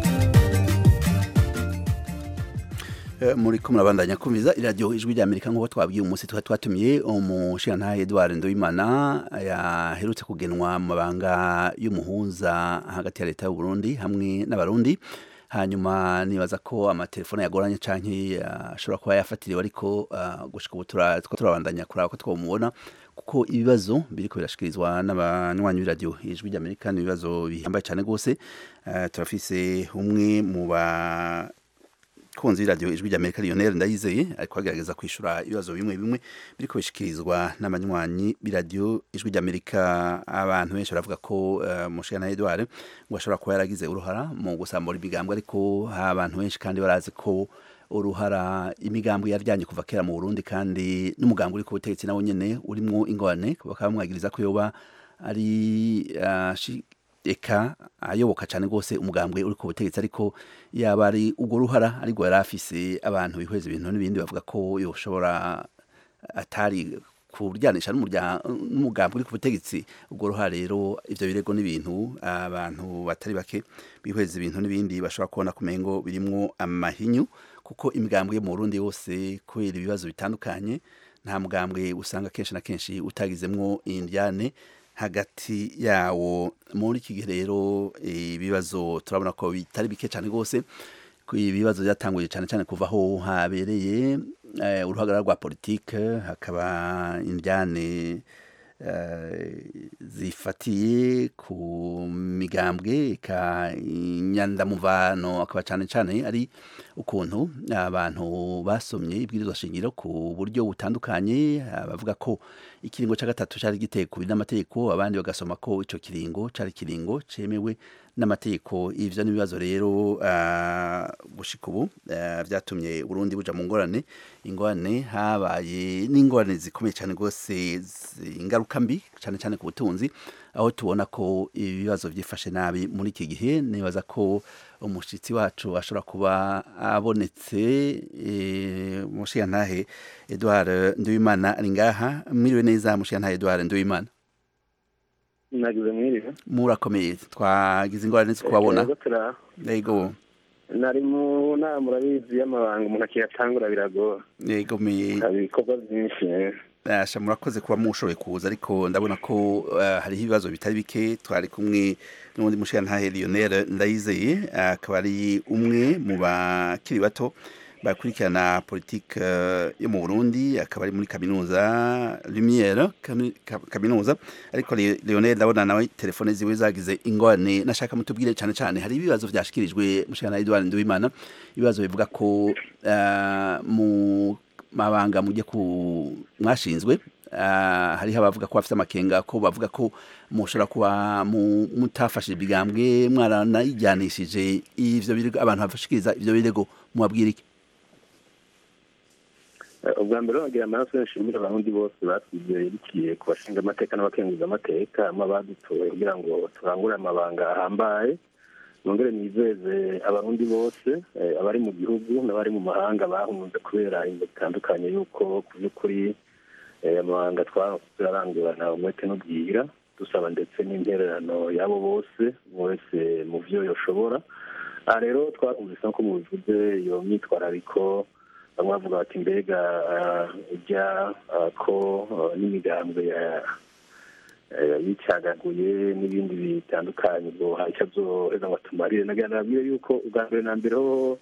A: Muri ko murabandanya kumviza iradiyo ijwi ry'Amerika nk'uko twabwiye umunsi twatumiye Umushiyantahe Edouard Nduwimana yaherutse kugenwa mu mabanga y'umuhuza hagati ya leta y'u Burundi hamwe n'abarundi. Hanyuma nibaza ko amatelefone yagoranye canke ashobora kuba yafatiriwe, ariko gushika ubu turabandanya kuraba ko twomubona, kuko ibibazo biriko birashikirizwa n'abanywanyi b'iradiyo ijwi ry'Amerika ni ibibazo bihambaye cyane gose. Turafise umwe mu kunzi radio ijwi ry'Amerika Lionel Ndayizeye ariko agerageza kwishura ibibazo bimwe biriko bishikirizwa n'abanywanyi b'iradiyo ijwi ry'Amerika. Abantu benshi baravuga ko Mushiyantahe Edouard ngo ashobora kuba yaragize uruhara mu gusambura imigambwe, ariko abantu benshi kandi barazi ko uruhara imigambwe yaryanye kuva kera mu Burundi, kandi n'umugambwe uri ku butegetsi nawo nyene urimwo ingorane, bakaba bamwagiriza ko yoba ari eka ayoboka cyane gose umugambwe uri ku butegetsi, ariko yaba ari ubwo ruhara ariko yari afise abantu bihweza ibintu n'ibindi bavuga ko yoshobora atari kuryanisha n'umugambwe uri ku butegetsi. Ubwo ruhara rero ivyo birego n'ibintu abantu batari bake bihweza ibintu n'ibindi bashobora kubona kumengo birimwo amahinyu, kuko imigambwe mu Burundi yose kubera ibibazo bitandukanye nta mugambwe usanga kenshi na kenshi utagizemwo indyane hagati yawo. Muri iki gihe rero ibibazo turabona ko bitari bike cyane gose, ibibazo byatanguye cyane cyane kuva aho habereye uruhagarara rwa politike hakaba indyane zifatiye ku migambwe inyandamuvano akaba cyane cyane ari ukuntu abantu basomye ibwirizwa shingiro ku buryo butandukanye bavuga ko ikiringo cya gatatu cyari giteye ku n'amategeko abandi bagasoma ko icyo kiringo cyari kiringo cemewe n'amategeko. Ivyo n'ibibazo rero gushika ubu byatumye Burundi buja mu ingorane habaye n'ingorane zikomeye cyane rwose ingaruka mbi cyane cyane ku butunzi aho tubona ko ibibazo byifashe nabi muri iki gihe. Nibaza ko umushitsi wacu ashobora kuba abonetse mushiyantahe Edouard Nduwimana ari ngaha. Mwiriwe neza mushiyantahe Edouard Nduwimana.
K: Nagize mwiriwe.
A: Murakomeye, twagize ingorane zo kubabona. Yego.
K: Nari mu nama murabizi y'amabanga umuntu akiyatangura biragora.
A: Yego me.
K: Ibikorwa byinshi.
A: Asha murakoze kuba mushoboye kuza ariko ndabona ko hari ibibazo bitari bike. Twari kumwe n'undi mushiyantahe Lionel Ndayizeye akaba ari umwe mu bakiri bato bakurikirana politique yo mu Burundi akaba ari muri kaminuza Lumière kaminuza ariko Lionel ndabona nawe telefone ziwe zagize ingorane. Nashaka mutubwire cyane cyane hari ibibazo byashikirijwe mushana Edouard Nduwimana ibibazo bivuga ko mu mabanga mujye ku mwashinzwe hariho abavuga ko bafite amakenga ko bavuga ko mushobora kuba mutafashije ibigambwe mwaranayijyanishije ivyo birego abantu bafashikiriza ivyo birego mubabwira iki?
K: Ubwa mbere bagira amaraso nshimira abarundi bose batwizeye ku bashinga amateka n'abakenguza amateka badutoye kugira ngo turangure amabanga ahambaye. Nongere nizeze abarundi bose abari mu gihugu n'abari mu mahanga bahunze kubera ingo bitandukanye yuko ku by'ukuri amabanga turarangurana umwete n'ubwira dusaba ndetse n'intererano yabo bose wese mu byo yoshobora. Rero twarumvise ko mubivuze iyo myitwarariko bamwe bavuga bati mbega ujya ko n'imigambwe yicagaguye n'ibindi bitandukanye ngo hari icyo byoheza ngo tumarire. Nagira nabwire yuko ubwa mbere na mbere ho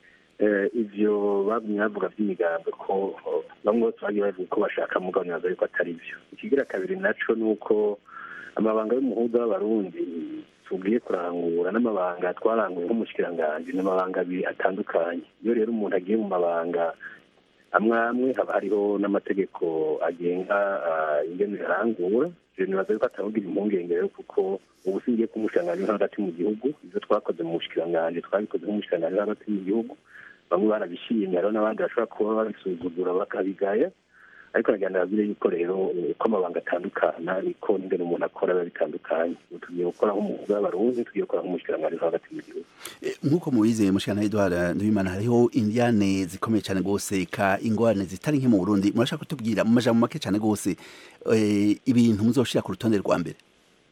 K: ivyo bagumye bavuga by'imigambwe ko bamwe bose bagiye bavuga ko bashaka mugabo nyaza yuko atari byo. Ikigira kabiri naco nuko amabanga y'umuhuza w'abarundi tugiye kurangura n'amabanga twaranguye nk'umushikiranganje n'amabanga abiri atandukanye. Iyo rero umuntu agiye mu mabanga amwe haba hariho n'amategeko agenga ingene yarangura. Nibaza yuko atavugira impungenge rero kuko ubu singiye kumushikiranganje hagati mu gihugu ivyo twakoze mu mushikiranganje twabikoze nk'umushikiranganje hagati mu gihugu bamwe barabishimye rero n'abandi bashobora kuba babisuzugura bakabigaya ariko nagira nababwire yuko rero uko amabanga atandukana ariko n'ingene umuntu akora biba bitandukanye. Tugiye gukora nk'umuhuza w'abarundi tugiye gukora nk'umushikiranganje hagati mu gihugu.
A: Nk'uko mubizi mushikiranganje Edouard Nduwimana hariho indiane zikomeye cyane gose ka ingorane zitari nke mu Burundi. Murashaka kutubwira mu majambo make cyane gose ibintu muzoshira ku rutonde rwa mbere?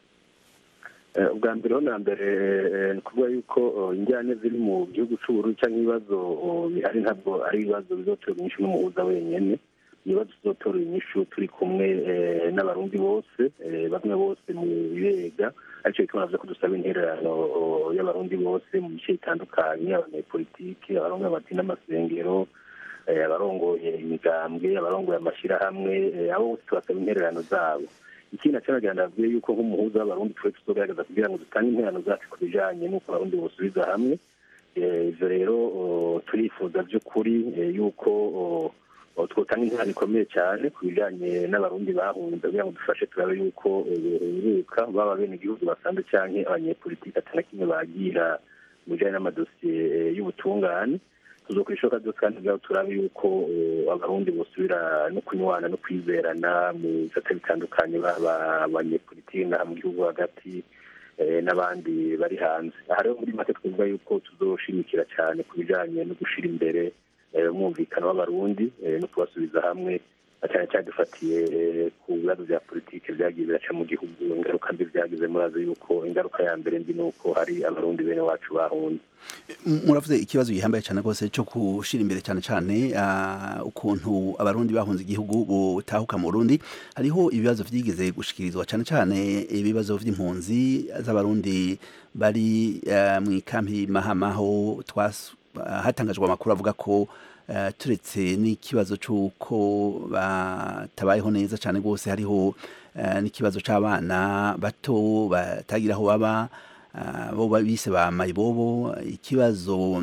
K: Ubwa mbere ho na mbere ni kuvuga yuko injyane ziri mu gihugu c'Uburundi cyangwa ibibazo bihari ntabwo ari ibibazo bizotora inyishu n'umuhuza wenyene. Ibibazo tuzotora inyishu turi kumwe n'abarundi bose bamwe bose mu birega ariko tunavuze ko dusaba intererano y'abarundi bose mu bice bitandukanye abanyepolitiki abarongoye amadini n'amasengero abarongoye imigambwe abarongoye amashyirahamwe abo bose tubasaba intererano zabo. Ikindi naco nagira ndabwire yuko nk'umuhuza w'abarundi twe tuzogerageza kugira ngo dutange intererano zacu ku bijanye n'uko abarundi bosubiza hamwe. Ivyo rero turifuza by'ukuri yuko twotanga intererano ikomeye cyane ku bijanye n'abarundi bahunze kugira ngo dufashe turabe yuko biruka baba bene igihugu basanzwe canke abanyepolitiki atana kimwe bagira mu bijanye n'amadosiye y'ubutungane. Tuzokwishoka byose kandi bwabo turabe yuko abarundi bosubira no kunywana no kwizerana mu bisate bitandukanye baba abanyepolitiki na mu gihugu hagati n'abandi bari hanze. Aha rero muri make twivuga yuko tuzoshimikira cyane ku bijanye no gushira imbere umwumvikano w'abarundi no kubasubiza hamwe cyane cyane dufatiye ku bibazo bya politiki byagiye biraca mu gihugu. Ingaruka mbi byagize murazi yuko ingaruka ya mbere mbi nuko hari abarundi bene wacu bahunze.
A: Muravuze ikibazo gihambaye cyane rwose cyo gushira imbere cyane cyane ukuntu abarundi bahunze igihugu butahuka mu Burundi. Hariho ibibazo vyigeze gushikirizwa cyane cyane ibibazo vy'impunzi z'abarundi bari mu ikampi Mahama aho hatangajwe amakuru avuga ko turetse n'ikibazo cy'uko batabayeho neza cyane rwose hariho n'ikibazo cy'abana bato batagira aho baba bo bise ba mayibobo ikibazo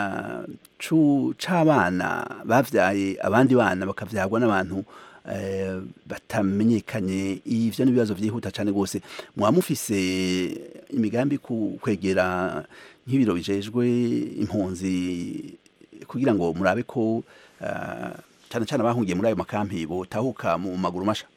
A: c'abana bavyaye abandi bana bakavyagwa n'abantu batamenyekanye. Ivyo n'ibibazo vyihuta cyane rwose. Mwaba mufise imigambi kwegera nk'ibiro bijejwe impunzi kugira ngo murabe ko cyane cyane abahungiye muri ayo makampi botahuka mu maguru masha?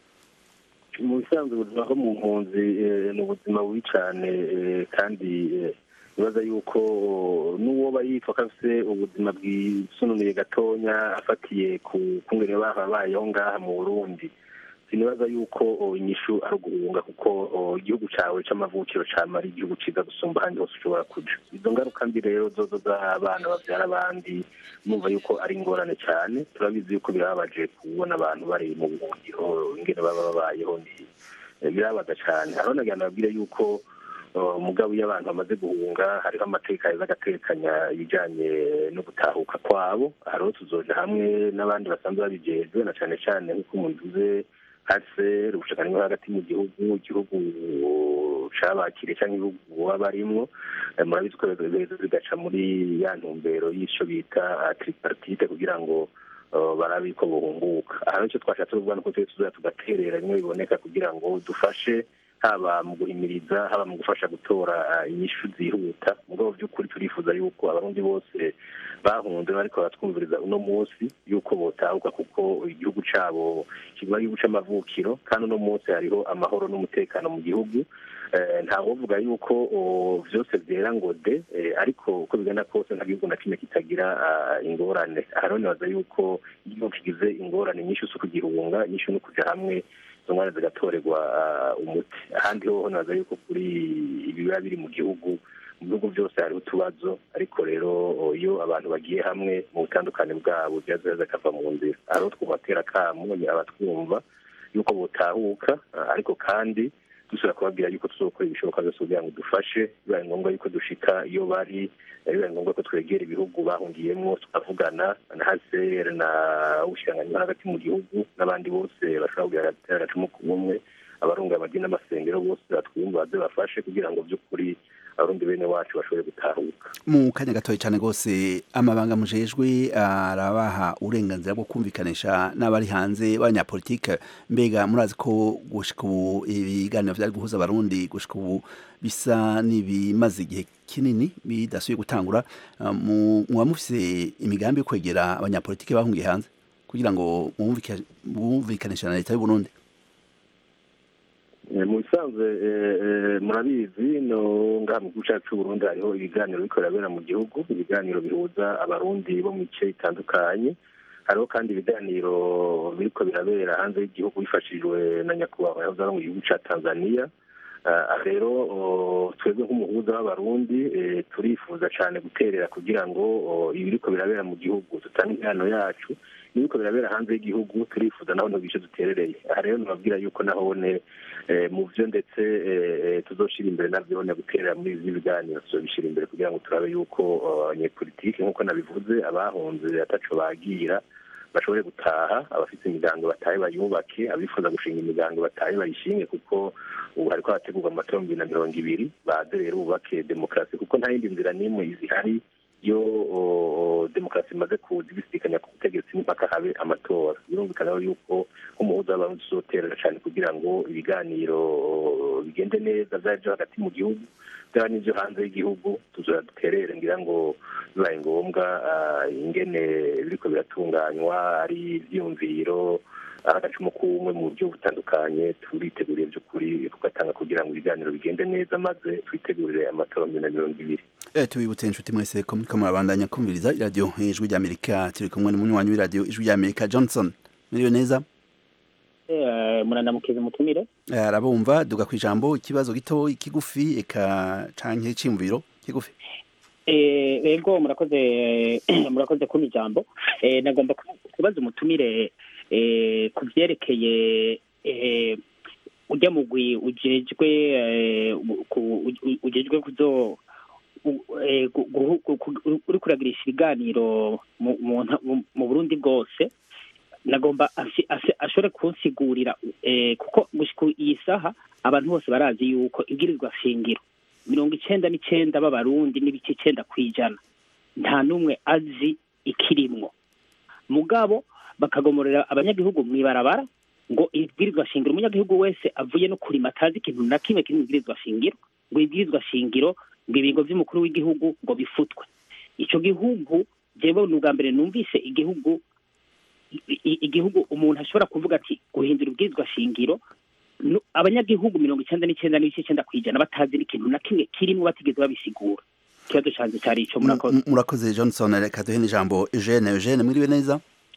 K: Mu bisanzwe ubuzima bwo mu mpunzi ni ubuzima bubi cyane, kandi nibaza yuko n'uwo yitwa ko afite ubuzima bwisununuye gatonya afatiye ku ngene babayeho ngaha mu Burundi, sinibaza yuko inyishu ari uguhunga, kuko igihugu cyawe c'amavukiro cama ari igihugu ciza gusumba ahandi hose ushobora kuja. Izo ngaruka mbi rero zozo z'abana bavyara abandi numva yuko ari ingorane cyane. Turabizi yuko birababaje kubona abantu bari mu buhungiro ingene baba babayeho, birababaza cyane. Hariho nagira nababwire yuko mugabo iyo abantu bamaze guhunga hariho amateka yeza agatekanya ibijanye no gutahuka kwabo. Hariho tuzoja hamwe n'abandi basanzwe babijejwe, na cane cane nk'uko umuntu uze hase ubushakanye hagati mu gihugu cabakire cyangwa ibihugu baba barimwo. Murabizi ko bigaca muri ya ntumbero y'icyo bita tripartite kugira ngo barabe ko buhunguka. Aha nicyo twashatse kuvuga nuko tuzoza tugaterera bimwe biboneka kugira ngo dufashe, haba mu guhimiriza, haba mu gufasha gutora inyishu zihuta. Mugabo by'ukuri turifuza yuko abarundi bose bahunze bariko baratwumviriza uno munsi yuko botahuka, kuko igihugu cabo kiba igihugu c'amavukiro, kandi uno munsi hariho amahoro n'umutekano mu gihugu. Ntawovuga yuko vyose vyera ngo de, ariko uko bigenda kose nta gihugu na kimwe kitagira ingorane. Hariho nibaza yuko igihugu kigize ingorane nyinshi zo kugihunga, nyinshi no kuja hamwe izo ngorane zigatorerwa umuti. Ahandi hoho nibaza yuko kuri ibiba biri mu gihugu, mu bihugu byose hariho utubazo, ariko rero iyo abantu bagiye hamwe mu butandukane bwabo byazoza kava mu nzira. Hariho twubatera kamo abatwumva yuko botahuka, ariko kandi dusubira kubabwira yuko tuzokora ibishoboka byose kugira ngo dufashe. Bibaye ngombwa yuko dushika iyo bari, bibaye ngombwa ko twegera ibihugu bahungiyemo tukavugana na HCR na ubushikiranganji hagati mu gihugu n'abandi bose bashobora kugira agacumu kumwe, abarunga amadini n'amasengero bose batwumva baze bafashe kugira ngo by'ukuri abarundi bene wacu bashobore gutahuka.
A: Mu kanya gatoya cyane rwose, amabanga mujejwe arabaha uburenganzira bwo kumvikanisha n'abari hanze b'abanyapolitike. Mbega murazi ko gushika ubu ibiganiro vyari guhuza abarundi gushika ubu bisa n'ibimaze igihe kinini bidasubiye gutangura. Muba mufise imigambi yo kwegera abanyapolitike bahungiye hanze kugira ngo mwumvikanisha na leta y'u Burundi?
K: Mu bisanzwe murabizi no ngaha mu gihugu cyacu Burundi hariho ibiganiro biriko birabera mu gihugu, ibiganiro bihuza abarundi bo mu bice bitandukanye. Hariho kandi ibiganiro biriko birabera hanze y'igihugu bifashijwe na nyakubahwa yahoze ari mu gihugu ca Tanzania. Rero twebwe nk'umuhuza w'abarundi turifuza cyane guterera kugira ngo ibiriko birabera mu gihugu tutange impano yacu, nibiko birabera hanze y'igihugu turifuza naho nubishe duterereye. Aha rero nababwira yuko nahone mu byo ndetse tuzoshira imbere navyo guterera muri izi biganiro, tuzobishira imbere kugira ngo turabe yuko abanyepolitike nk'uko nabivuze abahunze ataco bagira bashobore gutaha, abafite imigango batahe bayubake, abifuza gushinga imigango batahe bayishinge, kuko ubu hariko hategurwa amatora 2020 baze rero bubake demokarasi, kuko nta yindi nzira n'imwe izihari yo demokarasi imaze kuzibisikanya ku butegetsi mpaka habe amatora. Birumvikana yuko nk'umuhuza w'abarundi tuzoterera cyane kugira ngo ibiganiro bigende neza, vyaje hagati mu gihugu byaba n'ivyo hanze y'igihugu tuzoduterere, ngira ngo bibaye ngombwa ingene biriko biratunganywa ari ivyumviro agacumu kumwe mu buryo butandukanye, turiteguriye by'ukuri tugatanga kugira ngo ibiganiro bigende neza, maze twitegurire amatora 2020.
A: Tubibutse inshuti mwese ko muriko murabandanya kumviriza radio Ijwi ry'Amerika. Turi kumwe n'umunywanyi w'iradio Ijwi ry'Amerika Johnson. Muriyo neza?
L: Murandamukiza mutumire.
A: Arabumva duga kwijambo, ikibazo gito ikigufi eka canke icimviro kigufi.
L: Ego murakoze ku ijambo. Nagomba kubaza umutumire kuvyerekeye ujya mugwi ujejwe uri kuragirisha ibiganiro mu Burundi bwose nagomba ashobore kunsigurira kuko gushika iyi saha abantu bose barazi yuko ibwirizwa shingiro 99 b'abarundi n'ibice 9 kwijana nta numwe azi ikirimwo mugabo bakagomorera abanyagihugu mwibarabara ngo ibwirizwa shingiro umunyagihugu wese avuye no kurima atazi ikintu na kimwe kiri mu ibwirizwa shingiro ngo ibwirizwa shingiro ngo ibingo by'umukuru w'igihugu ngo bifutwe ico gihugu jewe n'ubwa mbere numvise igihugu umuntu ashobora kuvuga ati guhindura ubwirizwa shingiro abanyagihugu 99 n'ibice 9 kwijana batazi ikintu na kimwe kirimo batigeze babisigura kibazo canje cyari ico
A: murakoze Johnson reka duhe n'ijambo Eugene mwiriwe neza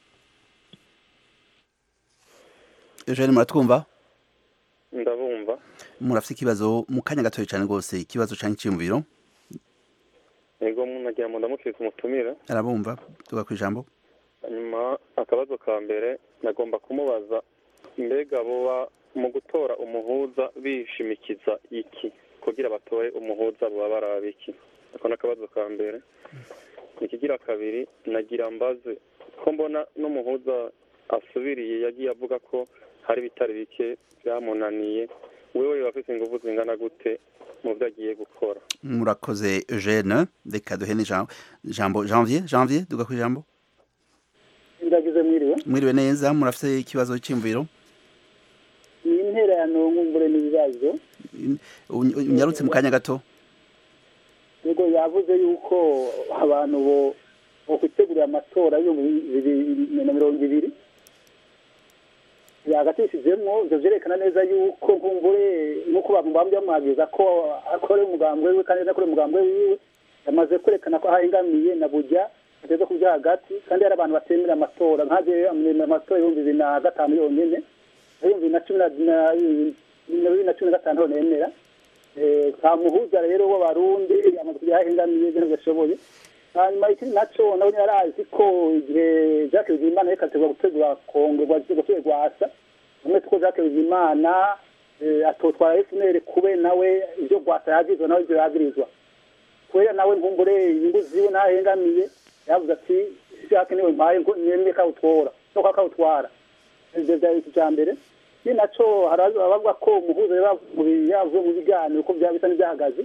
A: Eugene muratwumva
M: ndabumva
A: murafite ikibazo mu kanya gatoya cyane rwose ikibazo canke cyumviro
M: yego munagira mu ndamukika umutumira
A: arabumva tuga ku ijambo
M: nyuma akabazo ka mbere nagomba kumubaza mbega boba mu gutora umuhuza bishimikiza iki kugira batore umuhuza boba baraba iki ako nakabazo ka mbere ikigira kabiri nagira mbaze ko mbona n'umuhuza asubiriye yagiye avuga ko hari bitari bike byamunaniye wewe bafite ingufu zingana gute mu byo agiye gukora
A: murakoze Eugene reka duhe n'ijambo Janvier duga ku ijambo
G: ndagize mwiriwe
A: neza murafite ikibazo cy'imviro
G: ni interano ngumbure n'ibibazo
A: unyarutse mu kanya gato
G: yego yavuze yuko abantu bo kwitegurira amatora yo 2020 yagatishijemwo ivyo vyerekana neza yuko ngumbure nuko bamubambye bamwagiza ko akore umugambwe we kandi nakore umugambwe wiwe yamaze kwerekana ko ahingamiye na burya ateze kujya hagati kandi hari abantu batemera amatora nkaje amatora yo 2005 yonyene yo 2015 honemera kamuhuza rero w'abarundi yamaze kujya ahingamiye ibintu byashoboye hanyuma ikindi naco nawe yarazi ko igihe Jacques Bizimana yakategwa gutegura kongwa gusubira gwasa umwe tuko Jacques Bizimana atotwara FNL kube nawe ibyo gwasa yagizwe nawe ibyo yagirizwa kwera nawe nkumbure inyungu ziwe nahengamiye yavuze ati Jacques niwe mpaye ngo nemye ka utwora no ka utwara ibyo byari cyambere ni naco harabavuga ko umuhuza yavuye mu biganiro ko byabisa n'ibyahagaze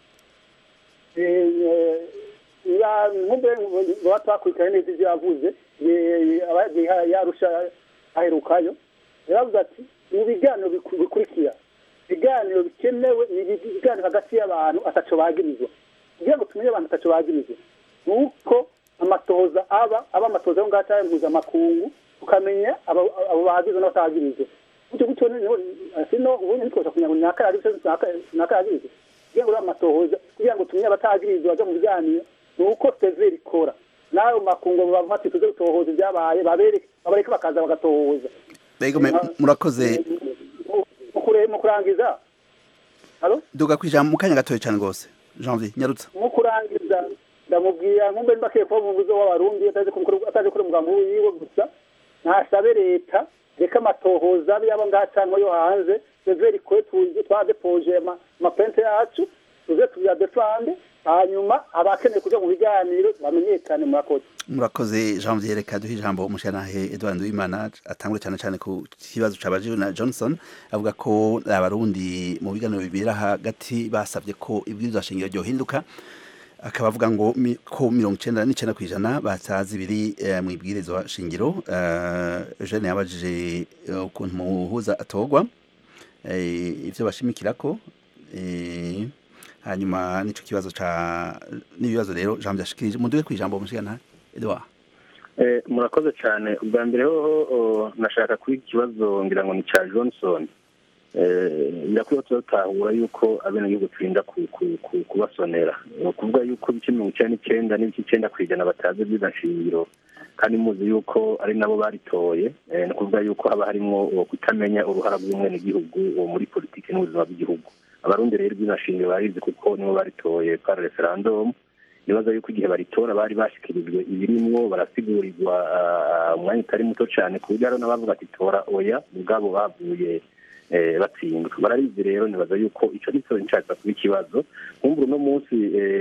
G: ngumbe batwakurikirana neza ibyo yavuze yarusha aherukayo yaravuze ati mu biganiro bikurikira ibiganiro bikenewe ni ibiganiro hagati y'abantu ataco bagirizwa kugira ngo tumenye abantu ataco bagirizwa nuko amatoza aba amatoza yo ngata mpuzamakungu tukamenya abo bagizwe n'abatagirizwa gutyo sino ubundi nitwoza kunyanga nyakaragirizwa kugira ngo amatohoza kugira ngo tumenye abatagirizwa baje mu biganiro nuko severi ikora nayo makungu bavati tuze gutohoza ibyabaye babereke bakaza bagatohoza
A: bego murakoze
G: mu kurangiza
A: duga kwijambo mu kanya gatoya cyane rwose Janvier nyarutsa
G: mu kurangiza ndamubwira nkumbe mbakiye ko mu buzo w'abarundi ataje kuri umugambo wiwe gusa ntasabe leta reka amatohoza byabo ngacanko yo hanze severi ikore twadepoje amapente yacu tuze tuyadefande hanyuma abakeneye kuja mu biganiro bamenyekane
A: murakoze Janvier reka duhe ijambo umushanahe Edouard Nduwimana atangure cyane cyane ku kibazo cabaje na Johnson avuga ko abarundi mu biganiro bibera hagati basavye ko ibwirizwa shingiro ryo hinduka akaba avuga ngo ko 99% batazi biri mu ibwirizwa shingiro Eugene yabajije ukuntu muhuza atogwa ivyo bashimikirako hanyuma nico kibazo n'ibibazo rero Jean byashikirije muduye kwijambo umushigana Edouard
K: murakoze cyane ubwa mbere ho nashaka kuri ikibazo ngira ngo ni cha Johnson birakwiye tutahura yuko abenegihugu turinda kubasonera kuvuga yuko bice 99 n'ibice 9 kwijana batazi by'igashingiro kandi muzi yuko ari nabo baritoye no kuvuga yuko haba harimo kutamenya uruhara bw'umwe n'igihugu muri politiki n'ubuzima bw'igihugu abarundi rero bw'inashingiro barizi kuko nibo baritoye par referendum nibaza yuko igihe baritora bari bashikirijwe ibirimwo barasigurirwa umwanya utari muto cyane ku buryo hari n'abavuga ati tora oya mugabo bavuye batsindwa bararizi rero nibaza yuko ico nico nshatse kuba ikibazo nkumbura uno munsi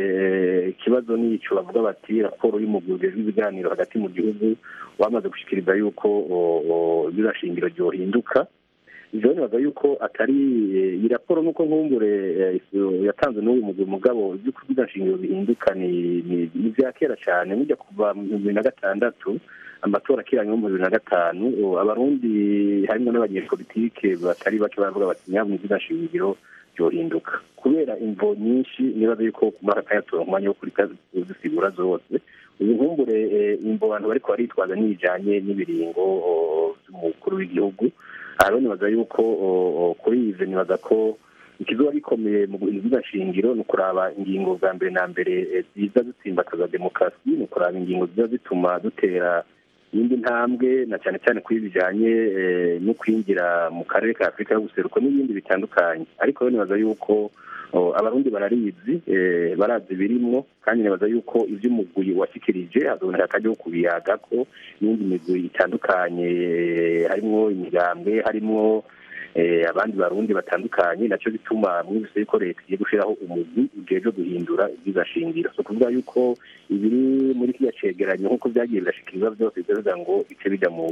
K: ikibazo nico bavuga bati raporo y'umugwi w'ibiganiro hagati mu gihugu wamaze gushikiriza yuko birashingiro ryohinduka ivyo nibaza yuko atari iyi raporo nuko nkumbure yatanzwe n'uyu mugwi mugabo ivy'uko birashingiro bihinduka ni vya kera cane mujya kuva mu 2006 amatora akiranye mu 2005 abarundi harimo n'abanyepolitike batari bake baravuga bati nyamuneka birashingiro ryohinduka kubera imvo nyinshi nibaza yuko kumara kayatora umwanya wo kuri kazisigura zose uyu nkumbure imvo abantu bariko baritwaza n'ibijanye n'ibiringo by'umukuru w'igihugu rero nibaza yuko kuri ivyo nibaza ko ikizuba gikomeye mu guhinduza shingiro ni ukuraba ingingo bwa mbere na mbere ziza zitsimbataza demokarasi ni ukuraba ingingo ziza zituma dutera iyindi ntambwe na cyane cyane kuri bijanye no kwinjira mu karere ka Afurika y'ubuseruko n'ibindi bitandukanye ariko rero nibaza yuko abarundi bararizi barazi birimwo kandi nibaza yuko ivy'umugwi washikirije hazoboneka akaryo kubiyagako n'indi migwi itandukanye harimwo imigambwe harimwo abandi barundi batandukanye naco bituma mwese yuko leta igiye gushiraho umugwi ujejwe guhindura ivy'ashingiro so kuvuga yuko ibiri muri kiya cegeranyo nk'uko vyagiye birashikirizwa vyose bivuga ngo ice bija mu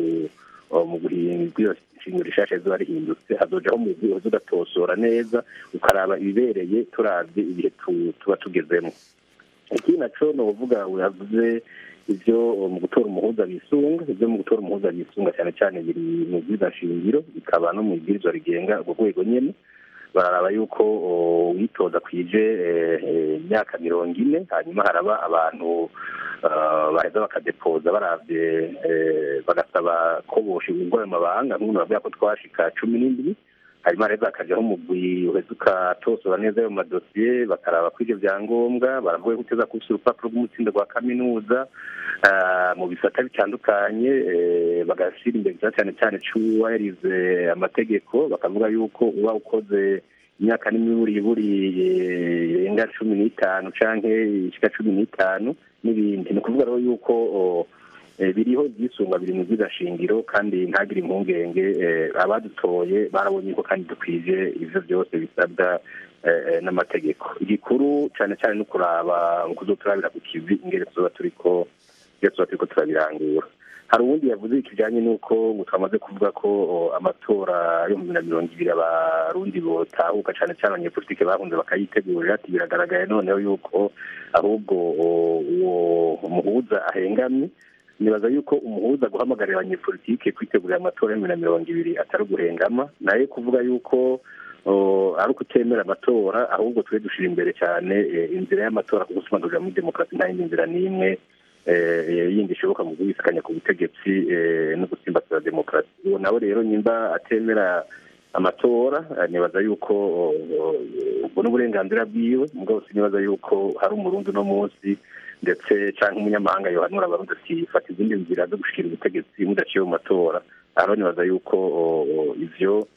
K: guhindura ishingiro rishasha ziba rihindutse hazojaho umugwi uzodatosora neza ukaraba ibibereye turavye ibihe tuba tugezemo ikindi naco novuga yavuze ivyo mu gutora umuhuza bisunga ivyo mu gutora umuhuza bisunga cyane cyane biri mu bw'izashingiro bikaba no mu ibwirizwa rigenga urwo rwego nyene bararaba yuko witoza kwije imyaka 40 hanyuma haraba abantu baheza bakadepoza baravye bagasaba ko boshingwa ayo mabanga nk'umuntu bavuga ko twashika 17 hanyuma rero akajaho umugwi uheza ukatosora neza ayo madosiye bakaraba kw'ivyo vyangombwa baravuga ko uteza kusura urupapuro rw'umutsindo rwa kaminuza mu bisata bitandukanye bagashira imbere cyane cyane c'uwarize amategeko bakavuga yuko uba ukoze imyaka n'imiburiburi irenga 15 canke ishika 15 n'ibindi ni ukuvuga rero yuko biriho byisunga biri mu by'igashingiro kandi ntagire impungenge abadutoye barabonye ko kandi dukwije ivyo byose bisabwa n'amategeko igikuru cyane cyane no kuraba kuzoturabira ku kivi ingere tuzoba turiko turabirangura hari ubundi yavuze ikijanye n'uko twamaze kuvuga ko amatora yo mu 2020 abarundi botahuka cyane cyane abanyepolitike bahunze bakayitegurira ati biragaragaye noneho yuko ahubwo uwo muhuza ahengamye nibaza yuko umuhuza guhamagarira abanyepolitike kwitegurira amatora ya 2020 atari guhengama naye kuvuga yuko ari ukutemera amatora ahubwo twe dushira imbere cyane inzira y'amatora kuko usumandurira muri demokarasi nta yindi nzira n'imwe yindi ishoboka mu guhisikanya ku butegetsi no gutsimbataza demokarasi uwo nawe rero nimba atemera amatora nibaza yuko ubwo n'uburenganzira bwiwe mugabo sinibaza yuko hari umurundi uno munsi ndetse canke umunyamahanga yohanura abarundi ati fata izindi nzira zo gushikira ubutegetsi mudaciye mu matora aho nibaza yuko ivyo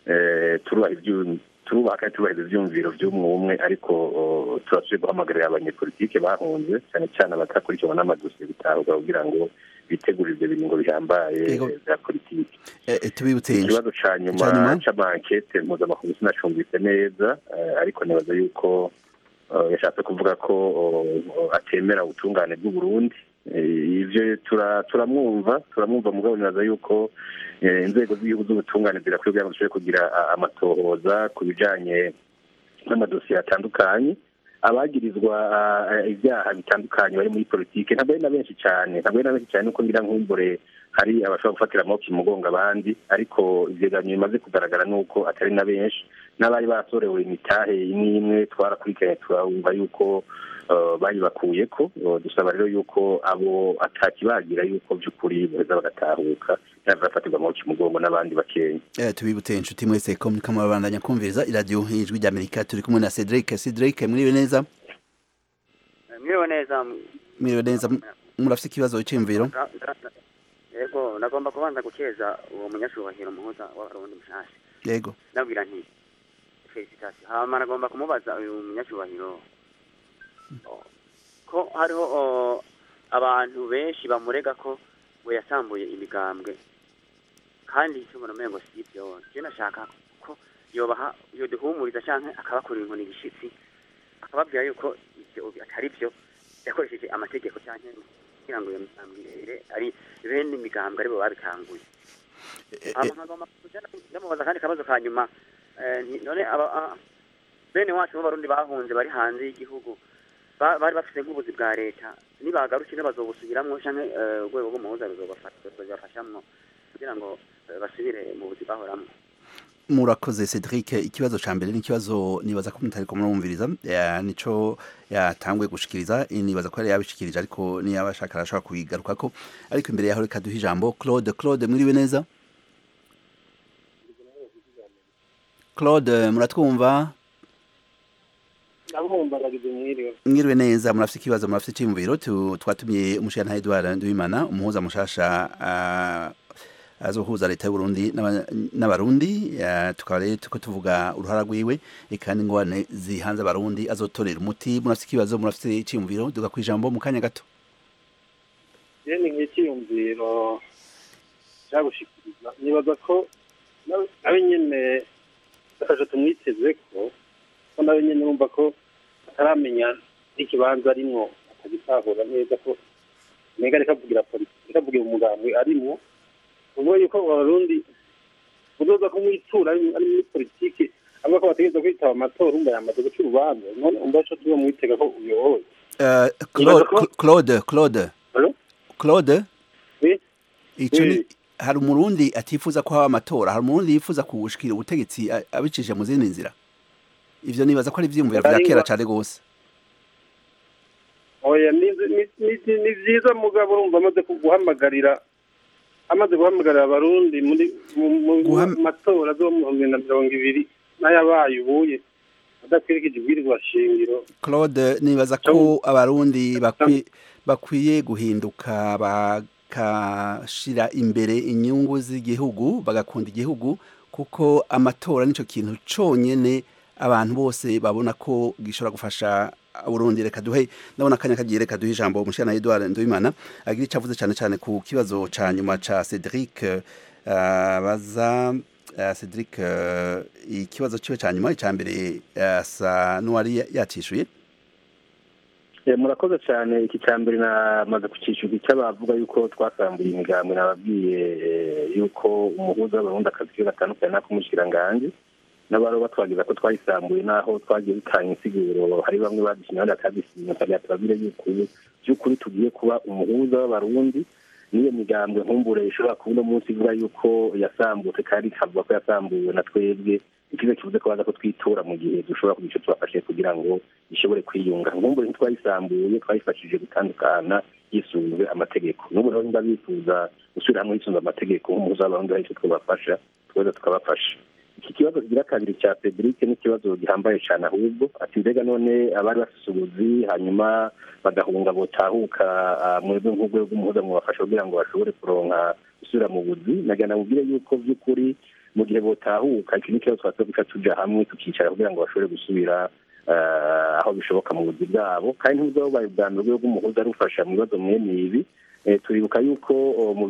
K: turubaka tubahiriza ivyumviro vy'umwe ariko turasubiye guhamagarira abanyepolitike bahunze cyane cyane abatakurikirwa n'amadosiye bitahuka kugira ngo bitegurire ivyo biringo bihambaye vya politiki
A: tubibutse
K: ikibazo ca nyuma c'amankete mpuzamakungu sinacumvise neza ariko nibaza yuko yashatse kuvuga ko atemera ubutungane bw'uburundi ivyo turamwumva mugabo nibaza yuko inzego z'igihugu z'ubutungane zirakwiye kugira ngo dushobore kugira amatohoza ku bijanye n'amadosiye atandukanye abagirizwa ibyaha bitandukanye bari muri politike ntabwo ari na benshi cyane nuko ngira nkumbure hari abashobora gufatira amaboko imugongo abandi ariko ivyegeranyo bimaze kugaragara nuko atari na benshi n'abari basorewe imitahe imwe twarakurikiranye turumva yuko bayibakuyeko dusaba rero yuko abo atakibagira yuko by'ukuri beza bagatahuka barafatirwa amaboko imugongo n'abandi bakenya
A: tubibutse inshuti mwese ko muriko murabandanya kumviriza iradiyo ijwi ry'Amerika turi kumwe na Cedric mwiriwe neza mwiriwe neza murafite ikibazo cy'imviro
N: yego nagomba kubanza gukeza uwo munyashubahiro muhuza w'abarundi mushasha
A: yego
N: nabwira nti felicitation hama nagomba kumubaza uyu munyashubahiro ko hariho abantu benshi bamurega ko ngo yasambuye imigambwe kandi tubona umengo si ibyo je nashaka ko yoduhumuriza canke akabakorera inkoni igishitsi akababwira yuko ivyo atari byo yakoresheje amategeko canke kugira ngo yamwirere ari bene imigambwe aribo babitanguye nkagomba ndamubaza kandi akabazo ka nyuma none bene wacu b'abarundi bahunze bari hanze y'igihugu bari bafite nk'ubuzi bwa leta nibagarukire bazobusubiramwo canke urwego rw'umuhuza ruzobafashamwo kugira ngo basubire mu buzi bahoramwo.
A: Murakoze Cedric, ikibazo ca mbere n'ikibazo nibaza ko mutariko murumviriza nico yatangwe gushikiriza, nibaza ko yari yabishikirije ariko niba ashaka arashobora kubigarukako, ariko imbere yaho reka duhe ijambo Claude mwiriwe neza. Claude muratwumva? Mwiriwe neza, murafite ikibazo, murafite iciyumviro. Twatumye umushikirantahe Edouard Nduwimana umuhuza mushasha azohuza leta y'u Burundi n'abarundi, tukaba rero tuko tuvuga uruhara rwiwe eka n'ingorane zihanze abarundi azotorera umuti. Murafite ikibazo, murafite iciyumviro, duga kwijambo mu kanya gato.
O: Yeni nk'iciyumviro cyagushikiriza, nibaza ko nawe nyene akaje tumwiteze ko nawe nyene numva ko ataramenya ikibanza arimwo, atagitahura neza ko nega rekavugira politiki, rekavugira umugambi arimwo, ubwo yuko abarundi uzoza kumwitura ari muri politiki avuga ko bategereza kwitaba amatora, umva yamaze guca urubanza, none umva co tuba mwitega ko uyoboye.
A: Claude ico ni hari umurundi atifuza ko haba amatora, hari umurundi yifuza kuwushikira ubutegetsi abicije mu zindi nzira. Ivyo nibaza ko ari ivyiyumviro vya kera cane gose.
O: Oya ni vyiza mugabo urumva amaze guhamagarira abarundi mu matora zo mu 2020 n'ayabaye ubuye adakwirikije ibwirizwa shingiro.
A: Claude nibaza ko abarundi bakwiye guhinduka bakashira imbere inyungu z'igihugu, bagakunda igihugu, kuko amatora nico kintu conyene abantu bose babona ko gishobora gufasha Burundi. Reka duhe ndabona kanya kagiye, reka duhe ijambo umushana Edouard Nduwimana agira icavuze cyane ku kibazo ca nyuma ca Cedric. Cedric ikibazo ciwe ca nyuma icya mbere asa n'uwari yacishuye.
K: Murakoze cyane. Iki cya mbere namaze kucishyurwa icyabavuga yuko twasambuye imigambi, nababwiye yuko umuhuza w'abarundi akazi gatandukanye n'ak'umushikiranganji n'abaro batwagiza ko twayisambuye, naho twagiye dutanga insiguro hari bamwe badushinye abandi akabisinya kagira tubabwire yuko by'ukuri tugiye kuba umuhuza w'abarundi. Niyo migambwe nkumbure ishobora kuba uno munsi ivuga yuko yasambutse kandi ikavuga ko yasambuwe na twebwe, ikiza kivuze ko baza ko twitura mu gihe dushobora kugira icyo tubafashe kugira ngo ishobore kwiyunga. Nkumbure ntitwayisambuye, twayifashije gutandukana yisunze amategeko. N'ubu rero nimba bifuza gusubira hamwe yisunze amategeko nk'umuhuza w'abarundi hari icyo twabafasha, tweza tukabafasha. Iki kibazo kigira kabiri cya Cedric ni ikibazo gihambaye cyane, ahubwo ati mbega none abari bafise ubuzi hanyuma bagahunga botahuka mwebwe nk'urwego rw'umuhuza mwabafasha kugira ngo bashobore kuronka gusubira mu buzi. nagana mubwire yuko by'ukuri mu gihe botahuka iki ni ikibazo twatse guca tuja hamwe tukicara kugira ngo bashobore gusubira aho bishoboka mu buzi bwabo, kandi ntibuzobaye bwa mbere urwego rw'umuhuza rufasha mu bibazo mwene ibi. Turibuka yuko mu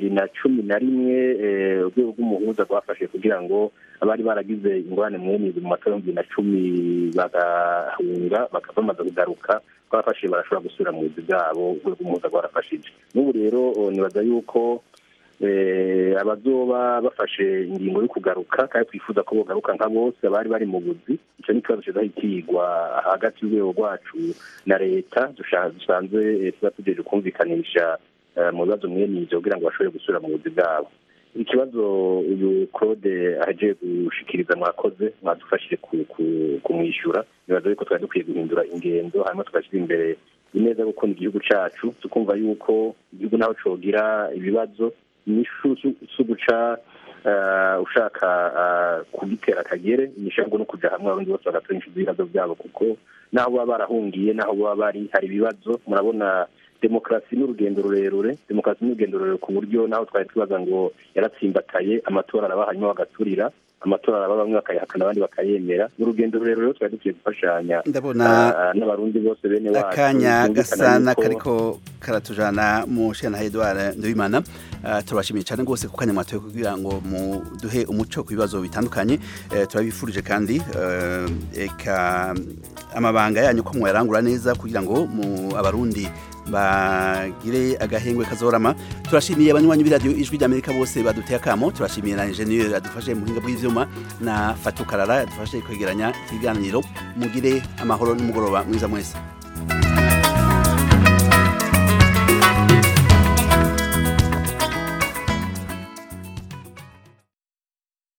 K: 2011 urwego rw'umuhuza rwafashe kugira ngo abari baragize ingorane mwene mu matora ya 2010 bagahunga bakabamaza kugaruka, twafashe barashobora gusubira mu buzi bwabo, urwego rw'umuhuza rwarafashije. N'ubu rero nibaza yuko abazoba bafashe ingingo yo kugaruka kandi twifuza ko bogaruka nka bose abari bari mu buzi. Icyo ni ikibazo kizahitiyigwa hagati y'urwego rwacu na leta dusanzwe tuba tugejeje kumvikanisha mu bibazo mwene ivyo kugira ngo bashobore gusubira mu buzi bwabo. Ikibazo uyu Claude aje gushikiriza mwakoze, mwadufashije kumwishyura. Nibaza yuko twari dukwiye guhindura ingendo hanyuma tugashyira imbere ineza gukunda igihugu cacu, tukumva yuko igihugu naho cogira ibibazo nishu guca ushaka kugitera akagere, nishango no kuja hamwe abandi bose bagatora inshuti ibibazo byabo, kuko naho baba barahungiye naho baba bari hari ibibazo. Murabona demokarasi n'urugendo rurerure, ku buryo naho twari tubaza ngo yaratsimbataye amatora araba hanyuma bagaturira, amatora araba bamwe bakayahakana abandi bakayemera n'urugendo rero twari dukwiye gufashanya
A: ndabona
K: n'abarundi bose bene wacu
A: akanya gasana kariko karatujana mu shana Edouard Nduwimana turabashimiye cyane rwose ku kanya mwatoye kugira ngo muduhe umuco ku bibazo bitandukanye turabifurije kandi eka amabanga yanyu ko mwayarangura neza kugira ngo abarundi bagire agahengwe kazorama. Turashimiye abanywanyi b'iradio Ijwi ry'Amerika bose baduteye akamo. Turashimiye na engineer adufashe mu hinga bw'ivyuma na Fatu Karara adufashe kwegeranya ikiganiro. Mugire amahoro n'umugoroba mwiza mwese.